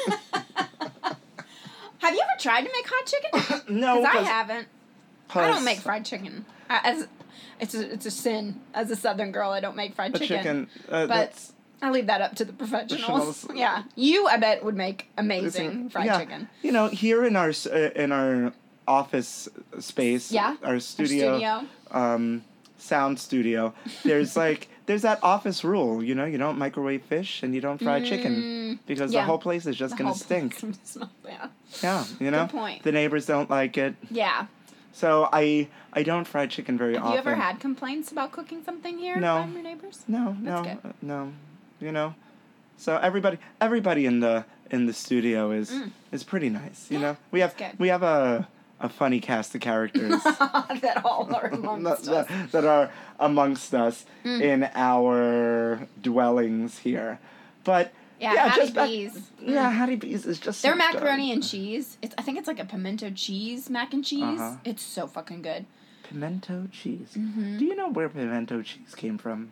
Have you ever tried to make hot chicken? No, Because I 'cause- haven't. I don't 'cause make fried chicken. I, as it's a, it's a sin as a Southern girl. I don't make fried the chicken. chicken, uh, But that's, I leave that up to the professionals. Professionals. Yeah, you I bet would make amazing fried yeah. chicken. You know, here in our s- uh, in our office space, Yeah, our Our studio, studio. um, sound studio, there's like there's that office rule. You know, you don't microwave fish and you don't fry chicken because Mm, yeah. the whole place is just The gonna whole stink. place smells- yeah. Yeah, you know, point. the neighbors don't like it, Yeah. so I I don't fry chicken very Have often. you ever had complaints about cooking something here No. from your neighbors? No, That's no, good. uh, no. You know, so everybody, everybody in the in the studio is is pretty nice. You Mm. Yeah, know, we have that's good. we have a a funny cast of characters that all are amongst that, us. that, that are amongst us Mm. in our dwellings here. But Yeah, yeah, Hattie just back- B's. yeah, Hattie B's is just Their so macaroni dumb. and cheese. It's I think it's like a pimento cheese mac and cheese. Uh-huh. It's so fucking good. Pimento cheese. Mhm. Do you know where pimento cheese came from?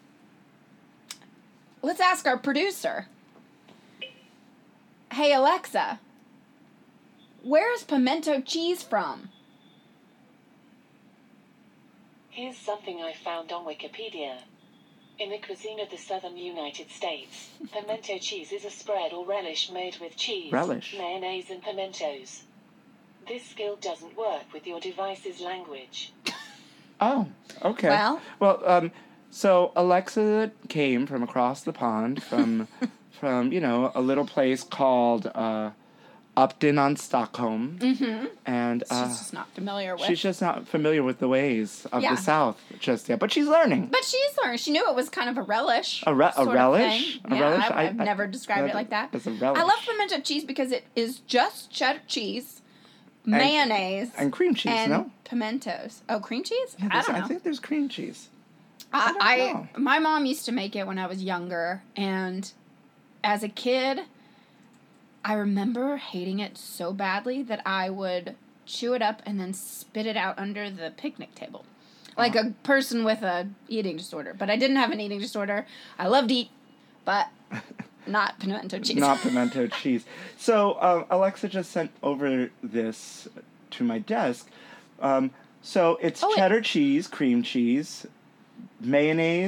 Let's ask our producer. Hey Alexa, where is pimento cheese from? Here's something I found on Wikipedia. In the cuisine of the southern United States, pimento cheese is a spread or relish made with cheese, Relish. mayonnaise, and pimentos. This skill doesn't work with your device's language. Oh, okay. Well- well, um, so Alexa came from across the pond from, from you know, a little place called uh, Upton on Stockholm, Mm-hmm. and uh, She's just not familiar with. she's just not familiar with the ways of Yeah. the South just yet, but she's learning. But she's learned. She knew it was kind of a relish. A re- a sort of relish? thing. A yeah, relish? I, I- I've I- never described that- it like that. that's a relish. I love pimento cheese because it is just cheddar cheese, mayonnaise, and cream cheese, and no? pimentos. Oh, cream cheese? Yeah, I there's- don't know. I think there's cream cheese. I, don't I, know. my mom used to make it when I was younger, and as a kid, I remember hating it so badly that I would chew it up and then spit it out under the picnic table, like a person with a eating disorder. But I didn't have an eating disorder. I loved to eat, but not pimento cheese. Not pimento cheese. So um, Alexa just sent over this to my desk. Um, so it's Oh, it- cheddar cheese, cream cheese, mayonnaise,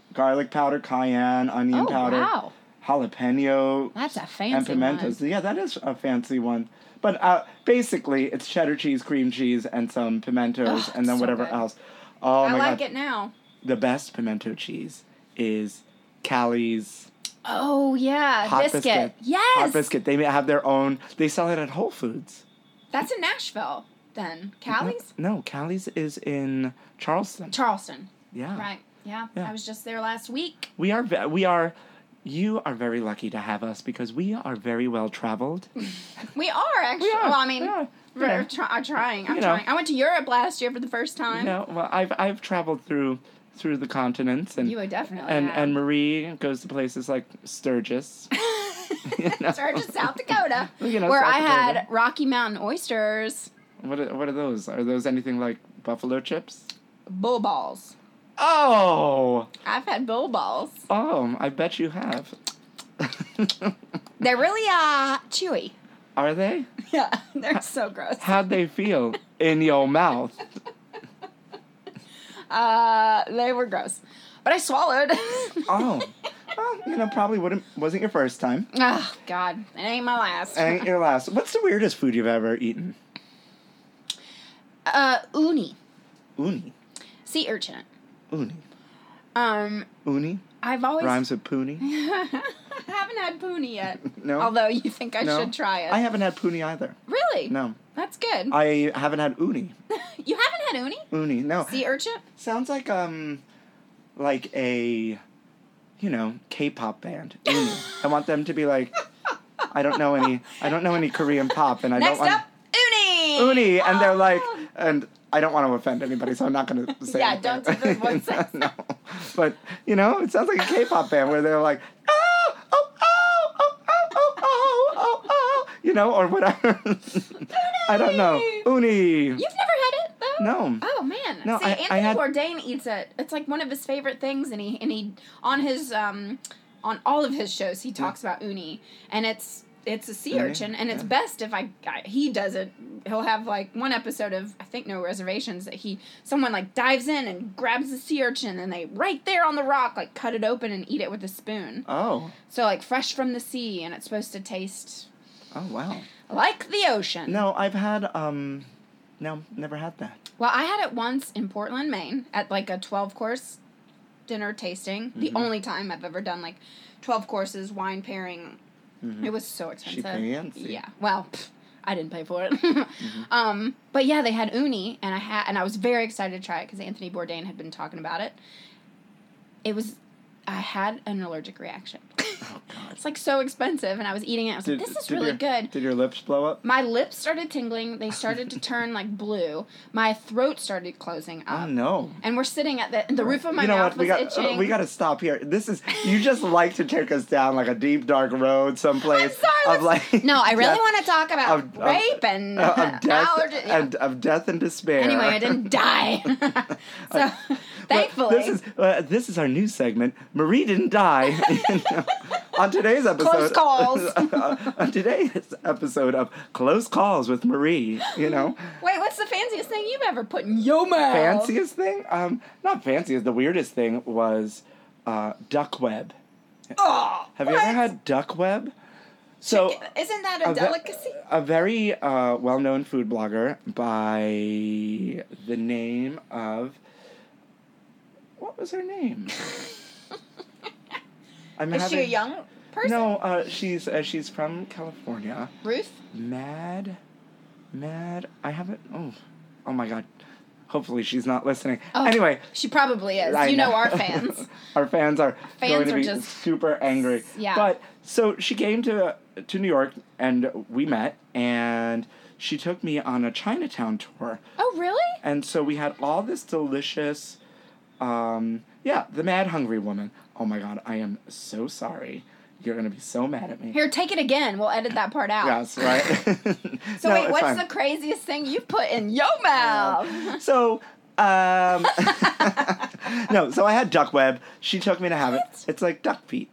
garlic powder, cayenne, onion Oh, powder, wow. jalapeno, That's a fancy and pimentos. one. Yeah, that is a fancy one. But uh, basically, it's cheddar cheese, cream cheese, and some pimentos, Ugh, and then so whatever good. else. Oh I my like god! it now. The best pimento cheese is Callie's Oh, yeah. hot biscuit. biscuit. Yes. Hot biscuit. They have their own. They sell it at Whole Foods. That's in Nashville, then. Callie's? No, Callie's is in Charleston. Charleston. Yeah. Right. Yeah. Yeah. I was just there last week. We are. ve- We are. You are very lucky to have us because we are very well traveled. We are, actually. We are, Well, I mean, we are, we're you know. try- I'm trying. I'm You know. trying. I went to Europe last year for the first time. You know, well, I've I've traveled through through the continents and You would definitely and have. and Marie goes to places like Sturgis. you know? Sturgis, South Dakota, You know, where South I Dakota. had Rocky Mountain oysters, What are, what are those? Are those anything like buffalo chips? bull balls. Oh, I've had bull balls. oh, I bet you have. They're really uh chewy. Are they? Yeah, they're so gross. How'd they feel in your mouth? Uh, they were gross, but I swallowed. Oh, well, you know, probably wouldn't wasn't your first time. Oh God, it ain't my last. Ain't your last. What's the weirdest food you've ever eaten? Uh, uni, Uni. sea urchin. Uni. Um, Uni? I've always Rhymes with poonie? I haven't had poonie yet. No? Although you think I No? should try it. I haven't had poonie either. Really? No. That's good. I haven't had uni. You haven't had uni? Uni, no. Sea urchin? Sounds like, um, like a, you know, K-pop band. Uni. I want them to be like, I don't know any, I don't know any Korean pop, and I Next don't want... up, uni! Uni, and they're like, Oh. and I don't want to offend anybody, so I'm not going to say Yeah, anything. don't do the one sentence. No. But, you know, it sounds like a K-pop band where they're like, oh, oh, oh, oh, oh, oh, oh, oh, oh, you know, or whatever. I don't know. Uni. You've never had it, though? No. Oh, man. No, See, I- I Anthony had- Bourdain eats it. It's like one of his favorite things, and he, and he, on his, um, on all of his shows, he talks about uni, and it's, it's a sea Uni, urchin, and it's yeah. best if I, I, he does it. He'll have like one episode of, I think No Reservations, that he, someone like dives in and grabs the sea urchin, and they, right there on the rock, like cut it open and eat it with a spoon. Oh. So like fresh from the sea, and it's supposed to taste Oh, wow. like the ocean. No, I've had, um, no, never had that. Well, I had it once in Portland, Maine, at like a twelve course dinner tasting. The only time I've ever done like twelve courses, wine pairing. Mhm. It was so expensive. fancy. Yeah. Well, pff, I didn't pay for it. um, but yeah, they had uni, and I had, and I was very excited to try it because Anthony Bourdain had been talking about it. It was, I had an allergic reaction. Oh, God. It's like so expensive, and I was eating it. I was like, "This is did really your, good." Did your lips blow up? My lips started tingling. They started to turn like blue. My throat started closing up. Oh, no. And we're sitting at the the roof of my you know mouth what? We was got itching. we got to stop here. This is you just like to take us down like a deep dark road someplace I'm sorry. of let's- like no, I really death- want to talk about of- of- rape and uh, of death allergy. yeah. and of death and despair. Anyway, I didn't die. so But thankfully, this is uh, this is our new segment. Marie didn't die. On today's episode, Close calls. on today's episode of Close Calls with Marie, you know, wait, what's the fanciest thing you've ever put in your mouth? fanciest thing, um, not fanciest. The weirdest thing was uh, duck web. Oh, Have you what? ever had duck web? So. Isn't that a, a ve- delicacy? A very uh, well-known food blogger by the name of what was her name? I'm Is she a young person? No, uh, she's uh, she's from California. Ruth? Mad, mad. I haven't. Oh, oh my God. Hopefully she's not listening. Oh, Anyway, she probably is. I you know. our fans. Our fans are Fans going to are be just- super angry. Yeah. But so she came to to New York and we met and she took me on a Chinatown tour. Oh, really? And so we had all this delicious um yeah, the Mad Hungry Woman. Oh my God, I am so sorry. You're going to be so mad at me. Here, take it again. We'll edit that part out. Yes, right? So No, wait, it's what's fine. the craziest thing you've put in your mouth? So, um, no, so I had duck web. She took me to have What? it. It's like duck feet.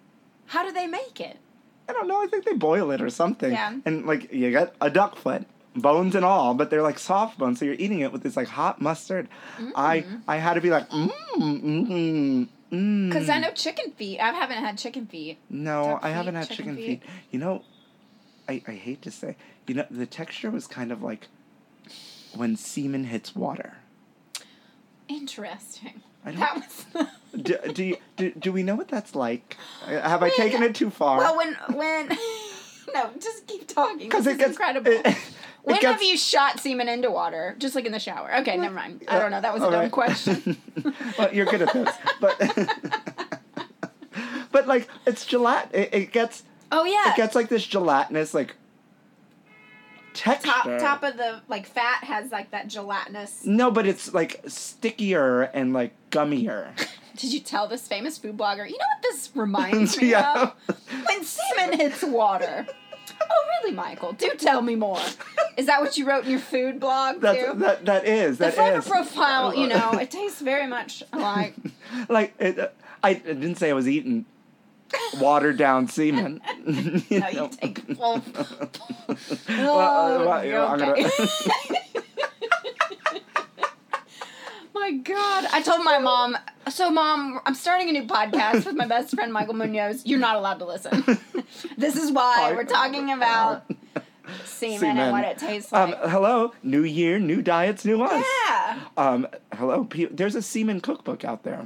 How do they make it? I don't know. I think they boil it or something. Yeah. And like you get a duck foot bones and all, but they're like soft bones, so you're eating it with this like hot mustard. Mm. I I had to be like, mmm, mmm, mmm. Because I know chicken feet. I haven't had chicken feet. No, Duck I feet, haven't had chicken chicken feet. feet. You know, I, I hate to say, you know, the texture was kind of like when semen hits water. Interesting. I don't- That was... Do, do, you, do, do we know what that's like? Uh, Have I When- taken it too far? Well, when... when no, just keep talking. Because This it is gets incredible. It, it When gets, have you shot semen into water? Just like in the shower. Okay, never mind. I don't know. That was a All dumb right. question. Well, you're good at this, but but like it's gelat. It, it gets Oh, yeah. it gets like this gelatinous like texture. top top of the like fat has like that gelatinous. No, but it's like stickier and like gummier. Did you tell this famous food blogger? You know what this reminds me Yeah. of? When semen hits water. Oh, really, Michael? Do tell me more. Is that what you wrote in your food blog That's, too? that that is The that flavor is. profile, you know, it tastes very much like. Like it, uh, I didn't say I was eating watered down semen. you No, know? you take full. Well, uh, well, you're I'm okay. gonna- My God. I told my mom, so mom, I'm starting a new podcast with my best friend Michael Munoz. You're not allowed to listen. This is why I- we're talking about semen, Semen. and what it tastes Um, like. hello, new year, new diets, new us. Yeah. Um, hello, pe- there's a semen cookbook out there.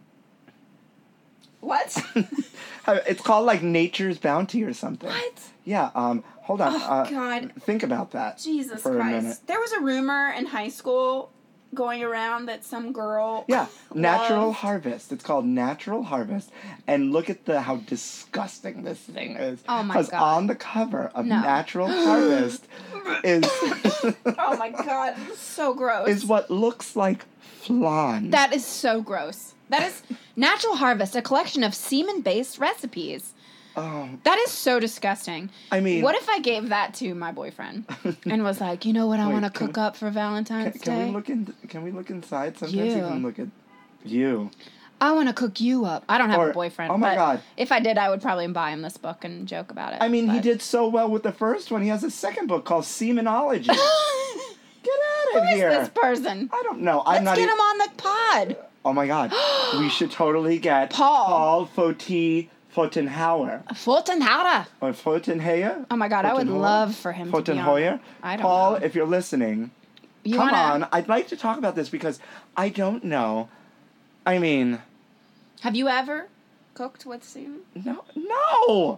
What? It's called like Nature's Bounty or something. What? Yeah. Um. Hold on. Oh, uh, God. Think about that. Jesus for a minute. Christ. There was a rumor in high school going around that some girl. Yeah, Natural loved- Harvest. It's called Natural Harvest, and look at the how disgusting this thing is. Oh my Because God. on the cover of No. Natural Harvest is Oh my God. So gross. is what looks like flan. That is so gross. That is Natural Harvest, a collection of semen-based recipes. Oh, That is so disgusting. I mean, What if I gave that to my boyfriend and was like, you know what I Wait, want to can cook we- up for can, Valentine's can Day? we look in? Can we look inside? Sometimes you You. can look at you. I want to cook you up. I don't have Or- a boyfriend. oh my but God. If I did, I would probably buy him this book and joke about it. I mean, he but- did so well with the first one. He has a second book called Semenology. Get out Who of is here! this person? I don't know. I'm Let's not. get e- him on the pod. Oh my God, we should totally get Paul. Paul Foti Fotenhauer Fulton-Howder. or Fotenheyer. Oh my God, I would Fotenhoyer? love for him to be on. Fotenhoyer. I don't Paul, know. if you're listening, You come wanna- on. I'd like to talk about this because I don't know. I mean, Have you ever cooked with semen? no, no,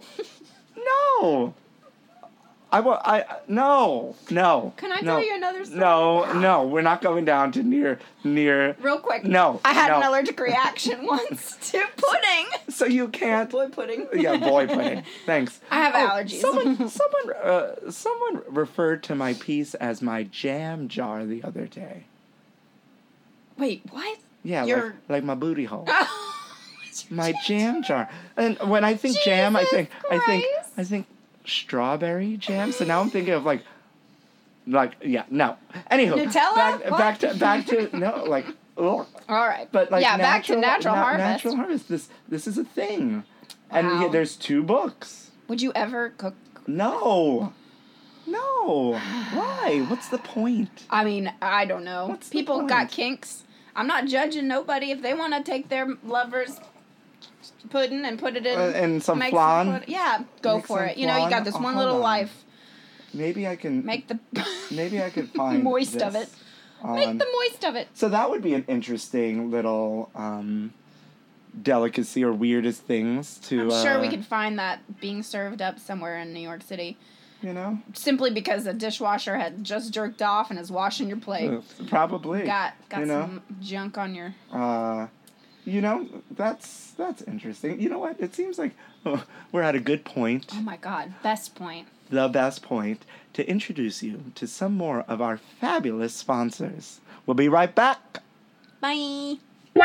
no. I will. I no, no. Can I no, tell you another story? No, no. We're not going down to near near. Real quick. No, I had no. an allergic reaction once to pudding. So you can't. Boy pudding. Yeah, boy pudding. Thanks. I have Oh, allergies. Someone, someone, uh, someone referred to my piece as my jam jar the other day. Wait, what? Yeah, like, Your- like my booty hole. Oh, My jam jar. And when I think jam, I Jesus think, I think, Christ. I think strawberry jam. So now I'm thinking of like, like yeah, no. Anywho, Nutella? Back, What? back to back to no, like, ugh. All right. But like yeah, natural, back to natural na- harvest. Natural harvest. This this is a thing, and Wow. yeah, there's two books. Would you ever cook? No. No. Why? What's the point? I mean, I don't know. What's the People point? got kinks. I'm not judging nobody if they want to take their lover's pudding and put it in Uh, and some make flan? pudding. Yeah, go Make for some it. You know, you flan? got this Oh, one hold little on. life. Maybe I can Make the maybe I could find moist of this it. Make on- the moist of it. So that would be an interesting little um, delicacy or weirdest things to. I'm sure we uh, could find that being served up somewhere in New York City. You know. Simply because a dishwasher had just jerked off and is washing your plate. Uh, Probably. Got got you know? some junk on your. Uh, you know, that's that's interesting. You know what? It seems like oh, we're at a good point, Oh my God! Best point. the best point, to introduce you to some more of our fabulous sponsors. We'll be right back. Bye.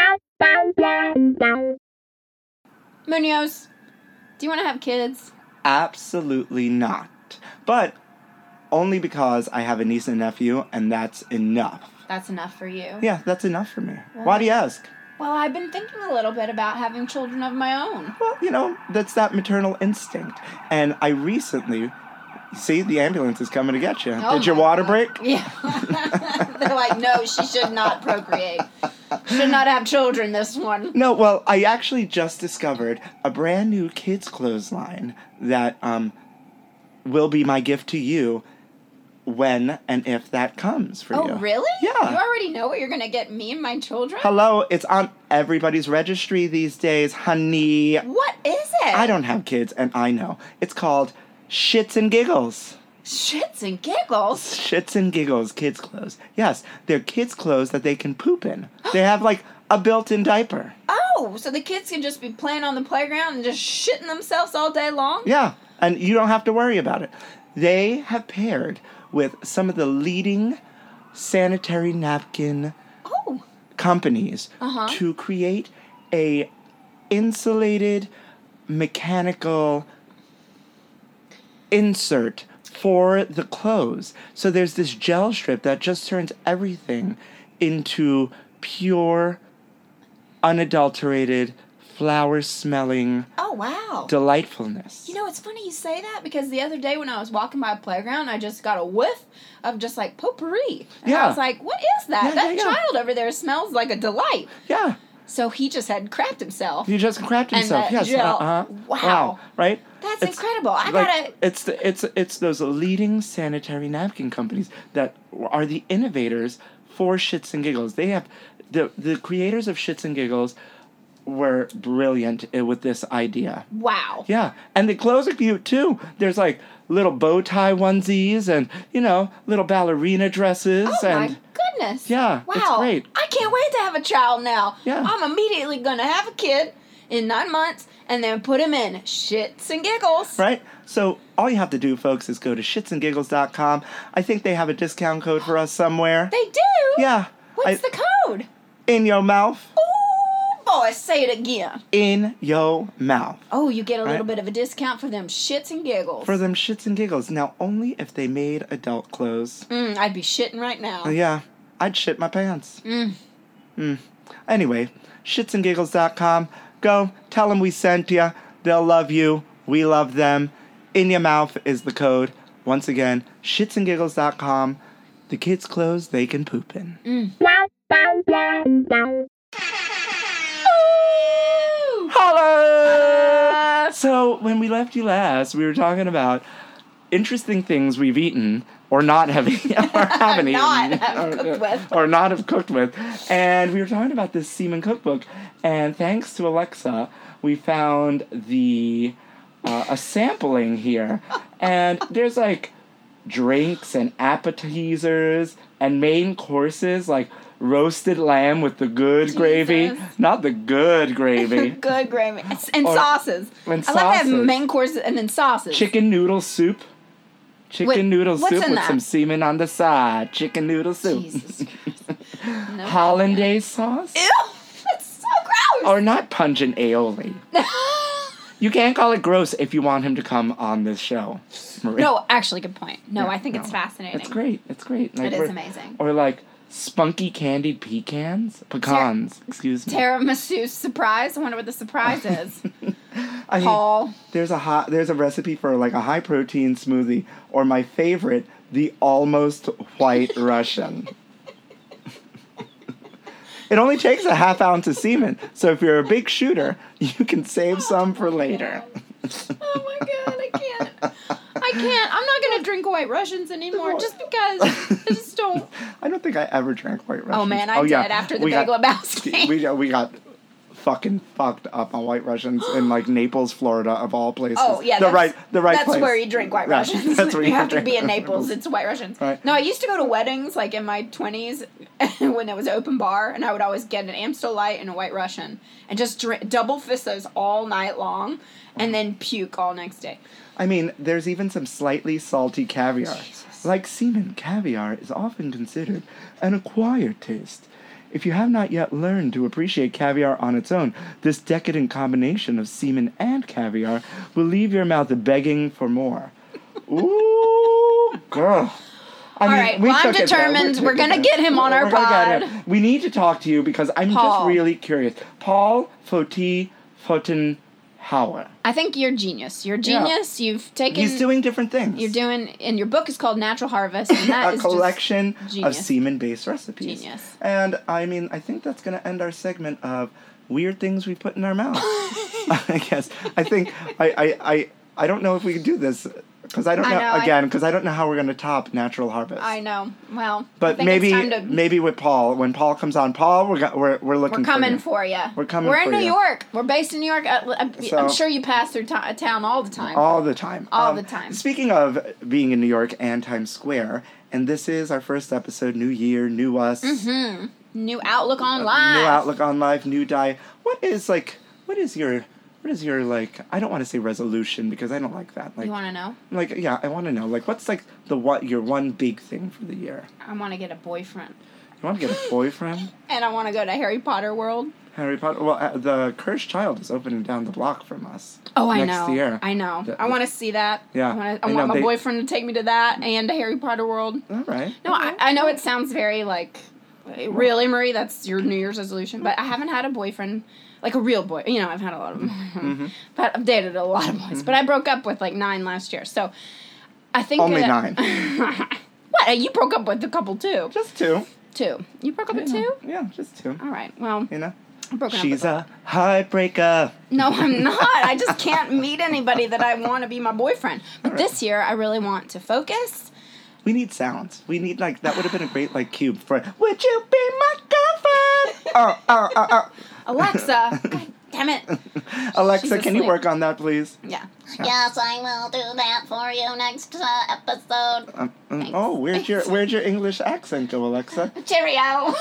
Munoz, do you want to have kids? Absolutely not. But only because I have a niece and nephew, and that's enough. That's enough for you. Yeah, that's enough for me. Why do you ask? Well, I've been thinking a little bit about having children of my own. Well, you know, that's that maternal instinct. And I recently See, the ambulance is coming to get you. Oh Did your my water God. break? Yeah. They're like, no, she should not procreate. Should not have children, this one. No, well, I actually just discovered a brand new kids' clothes line that um, will be my gift to you when and if that comes for Oh, you. really? Yeah. You already know what you're going to get me and my children? Hello, it's on everybody's registry these days, honey. What is it? I don't have kids, and I know. It's called Shits and Giggles. Shits and giggles? Shits and Giggles kids' clothes. Yes, they're kids' clothes that they can poop in. They have, like, a built-in diaper. Oh, so the kids can just be playing on the playground and just shitting themselves all day long? Yeah, and you don't have to worry about it. They have paired with some of the leading sanitary napkin Oh. companies Uh-huh. to create a insulated mechanical insert for the clothes. So there's this gel strip that just turns everything into pure, unadulterated, flower-smelling Oh, wow. delightfulness. You know, it's funny you say that because the other day when I was walking by a playground, I just got a whiff of just like potpourri. And Yeah. I was like, what is that? Yeah, that yeah, yeah. child over there smells like a delight. Yeah, So he just had crapped himself. he just crapped And himself. that Yes, gel. uh-huh. Wow. right? That's It's incredible. I like, gotta. It's the, it's it's those leading sanitary napkin companies that are the innovators for Shits and Giggles. They have the the creators of Shits and Giggles were brilliant uh, with this idea. Wow. Yeah, and the clothes are cute too. There's like little bow tie onesies and you know little ballerina dresses Oh and my goodness. yeah, Wow. it's great. I can't wait to have a child now. Yeah. I'm immediately gonna have a kid in nine months and then put him in Shits and Giggles. Right? So all you have to do, folks, is go to shits and giggles dot com. I think they have a discount code for us somewhere. They do? Yeah. What's I- the code? In your mouth. Ooh, boy, say it again. In your mouth. Oh, you get a little Right. bit of a discount for them Shits and Giggles. For them Shits and Giggles. Now, only if they made adult clothes. Mm, I'd be shitting right now. Oh, yeah. I'd shit my pants. Mm. Mm. Anyway, shits and giggles dot com. Go, tell them we sent you. They'll love you. We love them. In your mouth is the code. Once again, shits and giggles dot com. The kids' clothes they can poop in. Mm. Holla! Uh, So, when we left you last, we were talking about interesting things we've eaten or not have eaten, or haven't Not eaten. have or, cooked with. Or not have cooked with. And we were talking about this semen cookbook. And thanks to Alexa, we found the uh, a sampling here. And there's like drinks and appetizers and main courses like roasted lamb with the good gravy. Jesus. Not the good gravy. Good gravy. And Or- sauces. and I like to have sauces. main course and then sauces. Chicken noodle soup. Chicken Wait, noodle what's soup in with that? some semen on the side. Chicken noodle soup. Jesus Christ. No. Hollandaise sauce? Ew! That's so gross! Or not pungent aioli. You can't call it gross if you want him to come on this show, Marie. No, actually, good point. No, Yeah, I think no. it's fascinating. It's great. It's great. Like, It is we're- amazing. Or like spunky candied pecans? Pecans, excuse me. Tiramisu surprise. I wonder what the surprise is. I mean, Paul. there's a hot, there's a recipe for like a high protein smoothie, or my favorite, the almost white Russian. It only takes a half ounce of semen, so if you're a big shooter, you can save some for later. Oh my god, I can't. I can't. I'm not gonna drink White Russians anymore just because I just don't. I don't think I ever drank White Russians. Oh man, I did yeah. after the We Big got- Lebowski. we got, we got fucking fucked up on White Russians in like Naples, Florida, of all places. Oh yeah, the that's, right, the right That's place. where you drink White Yeah, Russians. that's where you you have to drink be in White Naples. Russians. It's White Russians. Right. No, I used to go to weddings like in my twenties when there was an open bar, and I would always get an Amstel Light and a White Russian, and just drink, double fist those all night long, and then puke all next day. I mean, there's even some slightly salty caviar. Like semen, caviar is often considered an acquired taste. If you have not yet learned to appreciate caviar on its own, this decadent combination of semen and caviar will leave your mouth begging for more. Ooh, girl. I All right, well, I'm took it there. determined. took We're it gonna there. get him on our We're gonna get pod. him. We need to talk to you because I'm Paul. just really curious. Paul Foti Fotin How? I think you're genius. You're genius. Yeah. You've taken... He's doing different things. You're doing... And your book is called Natural Harvest, and that a is collection just of semen-based recipes. Genius. And, I mean, I think that's going to end our segment of weird things we put in our mouth. I guess. I think... I, I, I, I don't know if we can do this... Because I don't know, I know again, because I, I don't know how we're going to top Natural Harvest. I know. Well, but I think maybe it's time to... maybe with Paul, when Paul comes on, Paul, we're go, we're we're looking. We're coming for you. for you. We're coming. We're for in New you. York. We're based in New York. I, I'm, so, I'm sure you pass through t- town all the time. All the time. All um, the time. Speaking of being in New York and Times Square, and this is our first episode. New year, new us. Mm-hmm. New outlook on uh, life. New outlook on life. New diet. What is like? What is your What is your, like, I don't want to say resolution because I don't like that. Like, you want to know? Like, yeah, I want to know. Like, what's, like, the what your one big thing for the year? I want to get a boyfriend. You want to get a boyfriend? And I want to go to Harry Potter World. Harry Potter? Well, uh, the Cursed Child is opening down the block from us. Oh, I next know. year. I know. The, I want to see that. Yeah. I, wanna, I, I want know, my they, boyfriend to take me to that and to Harry Potter World. All right. No, I, I know it sounds very, like, really, Marie, that's your New Year's resolution, but I haven't had a boyfriend... Like a real boy. You know, I've had a lot of them. Mm-hmm. But I've dated a lot of boys. Mm-hmm. But I broke up with like nine last year. So I think... Only that, nine. What? You broke up with a couple too. Just two. Two. You broke up yeah. with two? Yeah, just two. All right. Well... You know? I'm broken She's up with a heartbreaker. No, I'm not. I just can't meet anybody that I want to be my boyfriend. But right. This year, I really want to focus. We need sounds. We need, like, that would have been a great, like, cube for, would you be my girlfriend? oh, oh, oh, oh. Alexa. God damn it. Alexa, can you work on that, please? Yeah. Yes, I will do that for you next uh, episode. Um, um, oh, where'd Thanks. your where'd your English accent go, Alexa? Cheerio.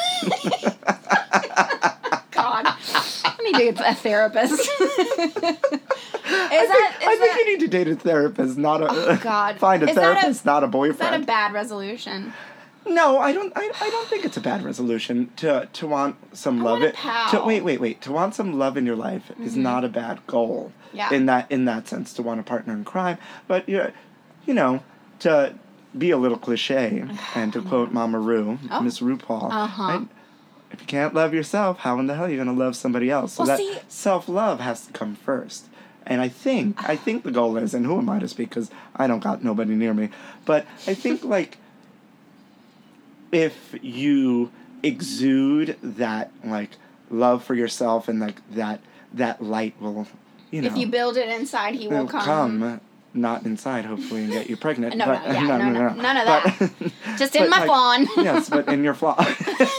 God. I need to get a therapist. is I that, think, is I that, think you need to date a therapist, not a... Oh, God. Find a is therapist, a, not a boyfriend. Is that a bad resolution? No, I don't. I, I don't think it's a bad resolution to to want some I love. Want a it pal. to wait, wait, wait. To want some love in your life mm-hmm. is not a bad goal. Yeah. In that in that sense, to want a partner in crime, but you you know, to be a little cliche and to quote Mama Ru, oh. Miss RuPaul. Uh-huh. Right? If you can't love yourself, how in the hell are you gonna love somebody else? So well, that see, self love has to come first. And I think I think the goal is, and who am I to speak because I don't got nobody near me, but I think like. If you exude that like love for yourself and like that that light will, you know. If you build it inside, he will come. Come, not inside, hopefully, and get you pregnant. no, but, no, yeah, no, no, no, no, no, none of but, that. Just in my like, fawn. Yes, but in your flaw. Not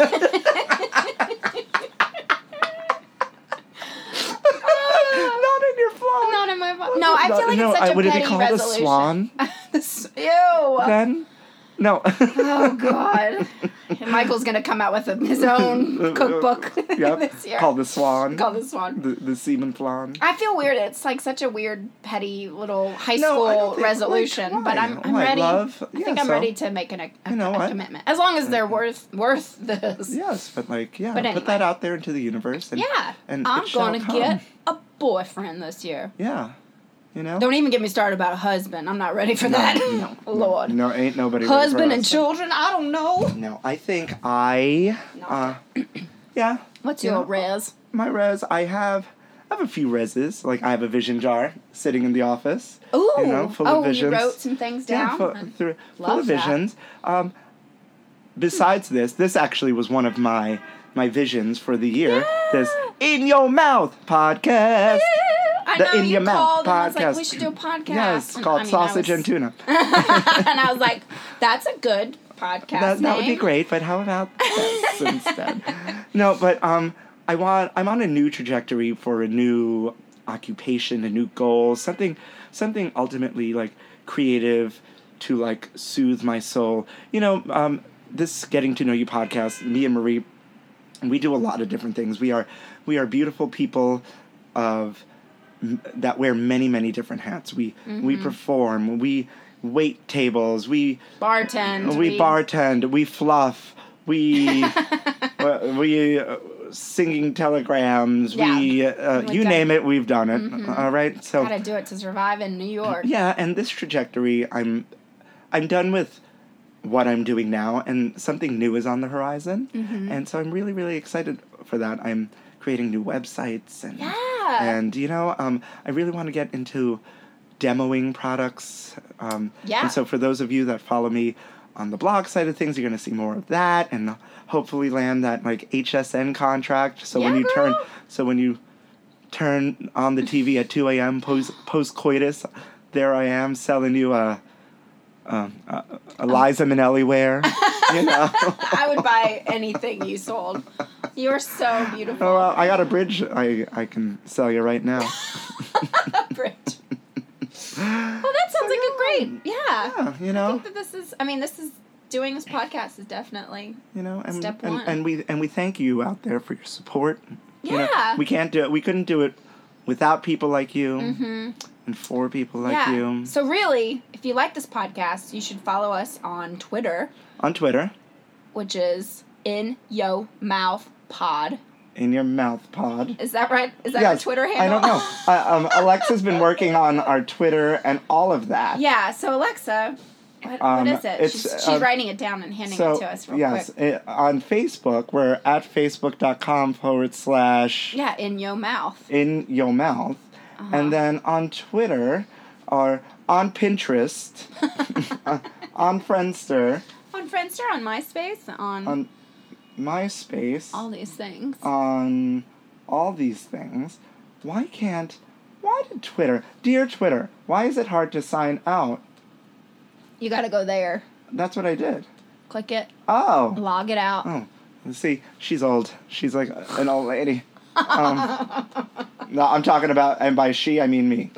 in your flaw. Not in my fawn. No, I feel like no, it's such I, a would petty it be called resolution. a swan? the, ew. Then. No. Oh, God. And Michael's going to come out with a, his own cookbook yep. this year. Called The Swan. Called The Swan. The, the semen flan. I feel weird. It's like such a weird, petty little high no, school think, resolution. Like, but I'm, I'm why? ready. Love? I yeah, think I'm so, ready to make an, a, you know a commitment. As long as they're worth worth this. Yes, but like, yeah, but anyway. Put that out there into the universe. And, yeah. and I'm going to get a boyfriend this year. Yeah. You know? Don't even get me started about a husband. I'm not ready for no, that. No, Lord. No, ain't nobody husband ready for and children? I don't know. No, I think I, no. uh, yeah. What's you your know, res? My res, I have, I have a few reses. Like, I have a vision jar sitting in the office. Ooh. You know, full oh, of visions. you wrote some things down? Yeah, full, through, full of that. visions. Um, besides hmm. this, this actually was one of my, my visions for the year. Yeah. This In Your Mouth podcast. Yeah. I the know, In you Your Mouth called and podcast. I was like, we should do a podcast. Yeah, it's and, called I mean, Sausage was... and Tuna. And I was like, that's a good podcast that, name. that would be great, but how about this instead? No, but um, I want, I'm on a new trajectory for a new occupation, a new goal, something, something ultimately like creative to like soothe my soul. You know, um, this Getting to Know You podcast, me and Marie, we do a lot of different things. We are, we are beautiful people of that wear many, many different hats. We mm-hmm. we perform. We wait tables. We bartend. We, we bartend. We fluff. We we uh, singing telegrams. Yeah. We uh, you name it. We've done it. Mm-hmm. All right. So gotta do it to survive in New York. Yeah, and this trajectory, I'm I'm done with what I'm doing now, and something new is on the horizon. Mm-hmm. And so I'm really, really excited for that. I'm creating new websites and yeah, And, you know, um, I really want to get into demoing products. Um, Yeah. And so for those of you that follow me on the blog side of things, you're going to see more of that and hopefully land that, like, H S N contract. So when Yeah, you turn, girl. so when you turn on the T V at two a.m. post, post-coitus, there I am selling you a, a, a Eliza Minnelli wear, you know. I would buy anything you sold. You are so beautiful. Oh, well, I got a bridge I, I can sell you right now. Bridge. Well, that sounds like a great, yeah. Yeah, you I know, think that this is, I mean, this is, doing this podcast is definitely, you know, and, Step and, one. and we and we thank you out there for your support. You know, Yeah. we can't do it. We couldn't do it without people like you mm-hmm. and for people like yeah. you So really, if you like this podcast, you should follow us on Twitter, on Twitter. which is In Yo Mouth Pod. In your mouth, pod. Is that right? Is that Yes, your Twitter handle? I don't know. uh, um, Alexa's been working on our Twitter and all of that. Yeah, so Alexa, what, Um, what is it? it's, She's, she's uh, writing it down and handing So, it to us real yes, quick. it, on Facebook, we're at facebook.com forward slash Yeah, In Yo Mouth. in your mouth. Uh-huh. And then on Twitter, or on Pinterest, uh, on Friendster, On Friendster, on MySpace, on, on MySpace, all these things. on all these things. Why can't, why did Twitter, dear Twitter, why is it hard to sign out? You gotta go there. That's what I did. Click it. Oh. Log it out. Oh. See, she's old. She's like an old lady. Um, no, I'm talking about, and by she, I mean me.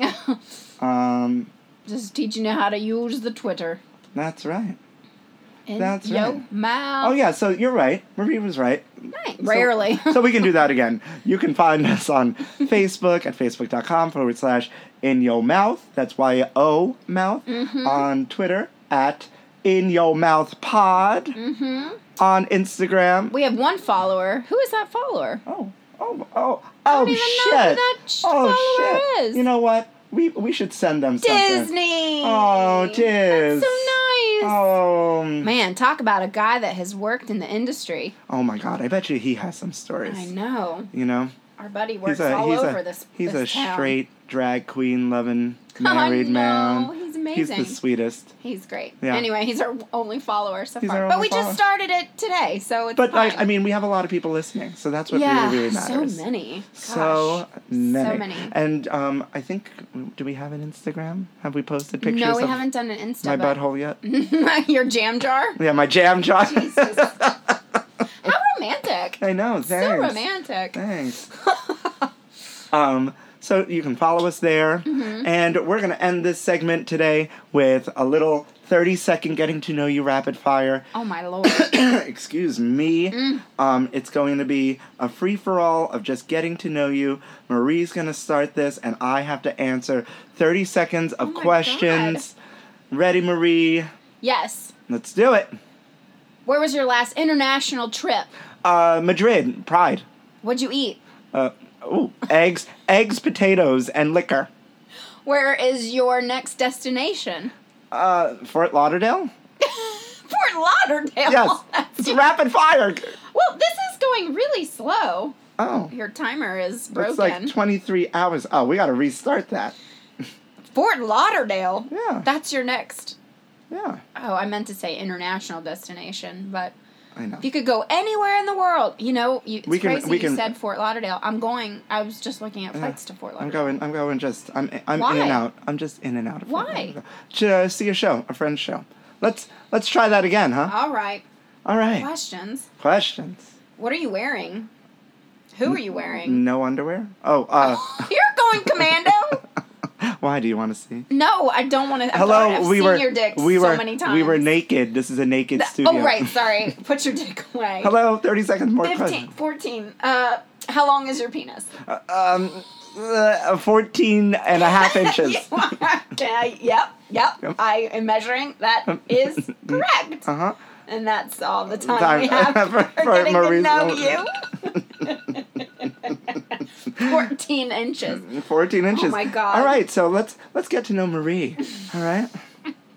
Um, Just teaching you how to use the Twitter. that's right. In That's yo right. mouth. Oh, yeah, so you're right. Marie was right. Nice. Rarely. So we can do that again. You can find us on Facebook at facebook.com forward slash in your mouth. That's Y O mouth. Mhm. On Twitter at in your mouth pod. Mm-hmm. On Instagram. We have one follower. Who is that follower? Oh, oh, oh, I oh, don't even shit. know who that sh- oh, follower shit. is. You know what? We we should send them something. Disney. Oh, Diz. That's so nice. Oh. Man, talk about a guy that has worked in the industry. Oh, my God. I bet you he has some stories. I know. You know? Our buddy works He's a, all he's over a, this He's this a town. straight drag queen loving I married know. man. He's He's amazing. the sweetest. He's great. Yeah. Anyway, he's our only follower so He's far. our But only we just follower. started it today, so it's But fine. like, I mean, we have a lot of people listening, so that's what yeah, really, really matters. so many. So Gosh. many. So many. And um, I think, do we have an Instagram? Have we posted pictures no, we of haven't done an Insta. my but- butthole yet? Your jam jar? Yeah, my jam jar. Jesus. How romantic. I know. Thanks. So romantic. Thanks. um, so you can follow us there, Mm-hmm. and we're gonna end this segment today with a little thirty-second getting to know you rapid fire. Oh my lord. Excuse me. Mm. Um, it's going to be a free for all of just getting to know you. Marie's gonna start this, and I have to answer thirty seconds of Oh my questions. Ready, Marie? Yes. Let's do it. Where was your last international trip? Uh, Madrid, Pride. What'd you eat? Uh, ooh, eggs, eggs, potatoes, and liquor. Where is your next destination? Uh, Fort Lauderdale? Fort Lauderdale. Yes. It's rapid fire. Well, this is going really slow. Oh. Your timer is broken. It's like twenty-three hours. Oh, we gotta restart that. Fort Lauderdale. Yeah. That's your next. Yeah. Oh, I meant to say international destination, but I know. if you could go anywhere in the world, you know, you, it's We can- crazy we you can- said Fort Lauderdale. I'm going. I was just looking at Yeah. flights to Fort I'm Lauderdale. going, I'm going just, I'm, I'm Why? in and out. I'm just in and out of Fort Why? Lauderdale. To uh, see a show, a friend's show. Let's, let's try that again, huh? All right. All right. Questions. Questions. What are you wearing? Who are you wearing? No underwear? Oh, uh, You're going commando? why do you want to see? No, I don't want to. Hello, I've we seen were, your dick we so were, many times. we were naked. This is a naked Th- studio. Oh, right. Sorry. Put your dick away. Hello, thirty seconds more fifteen, questions. fourteen. Uh, how long is your penis? Uh, um, uh, fourteen and a half inches. Okay, yep, yep. Yep. I am measuring. That is correct. Uh huh. And that's all the time, Time we have for- for, for getting Marie's to know own- you. fourteen inches. Fourteen inches. Oh my God. All right, so let's let's get to know Marie. All right.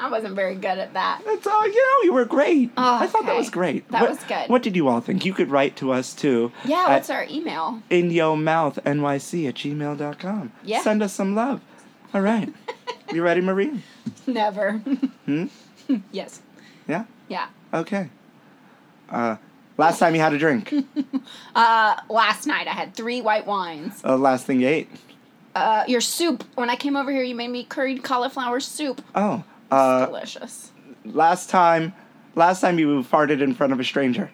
I wasn't very good at that. That's all. You know, you were great. Oh, I thought that okay. was great. That what, was good. What did you all think? You could write to us too. Yeah, at what's our email? in yo mouth N Y C at gmail dot com. Yeah. Send us some love. All right. You ready, Marie? Never. Hmm? Yes. Yeah? Yeah. Okay. Uh, last time you had a drink. Uh, last night I had three white wines. uh, last thing you ate. Uh, your soup. When I came over here, you made me curried cauliflower soup. Oh. It's Uh, delicious. last time, last time you farted in front of a stranger.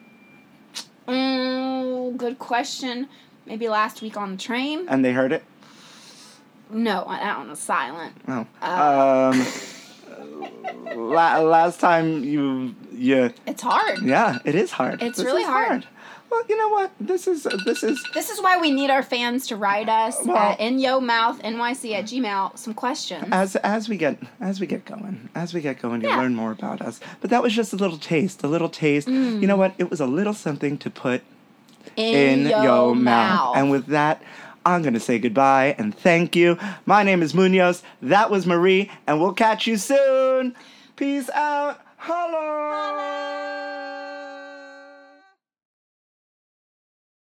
Mm, good question. Maybe last week on the train? And they heard it? No, that one was silent. Oh. Uh. Um, la- last time you, you, It's hard. yeah, it is hard. It's This really is hard. Well, you know what? This is, this is, This is why we need our fans to write us Well- at inyomouthnyc at gmail some questions. as, as we get, as we get going, as we get going, you Yeah. learn more about us. But that was just a little taste, a little taste. Mm. You know what? It was a little something to put in, in yo your mouth. mouth. And with that, I'm going to say goodbye and thank you. My name is Munoz. That was Marie, and we'll catch you soon. Peace out. Holla. Holla.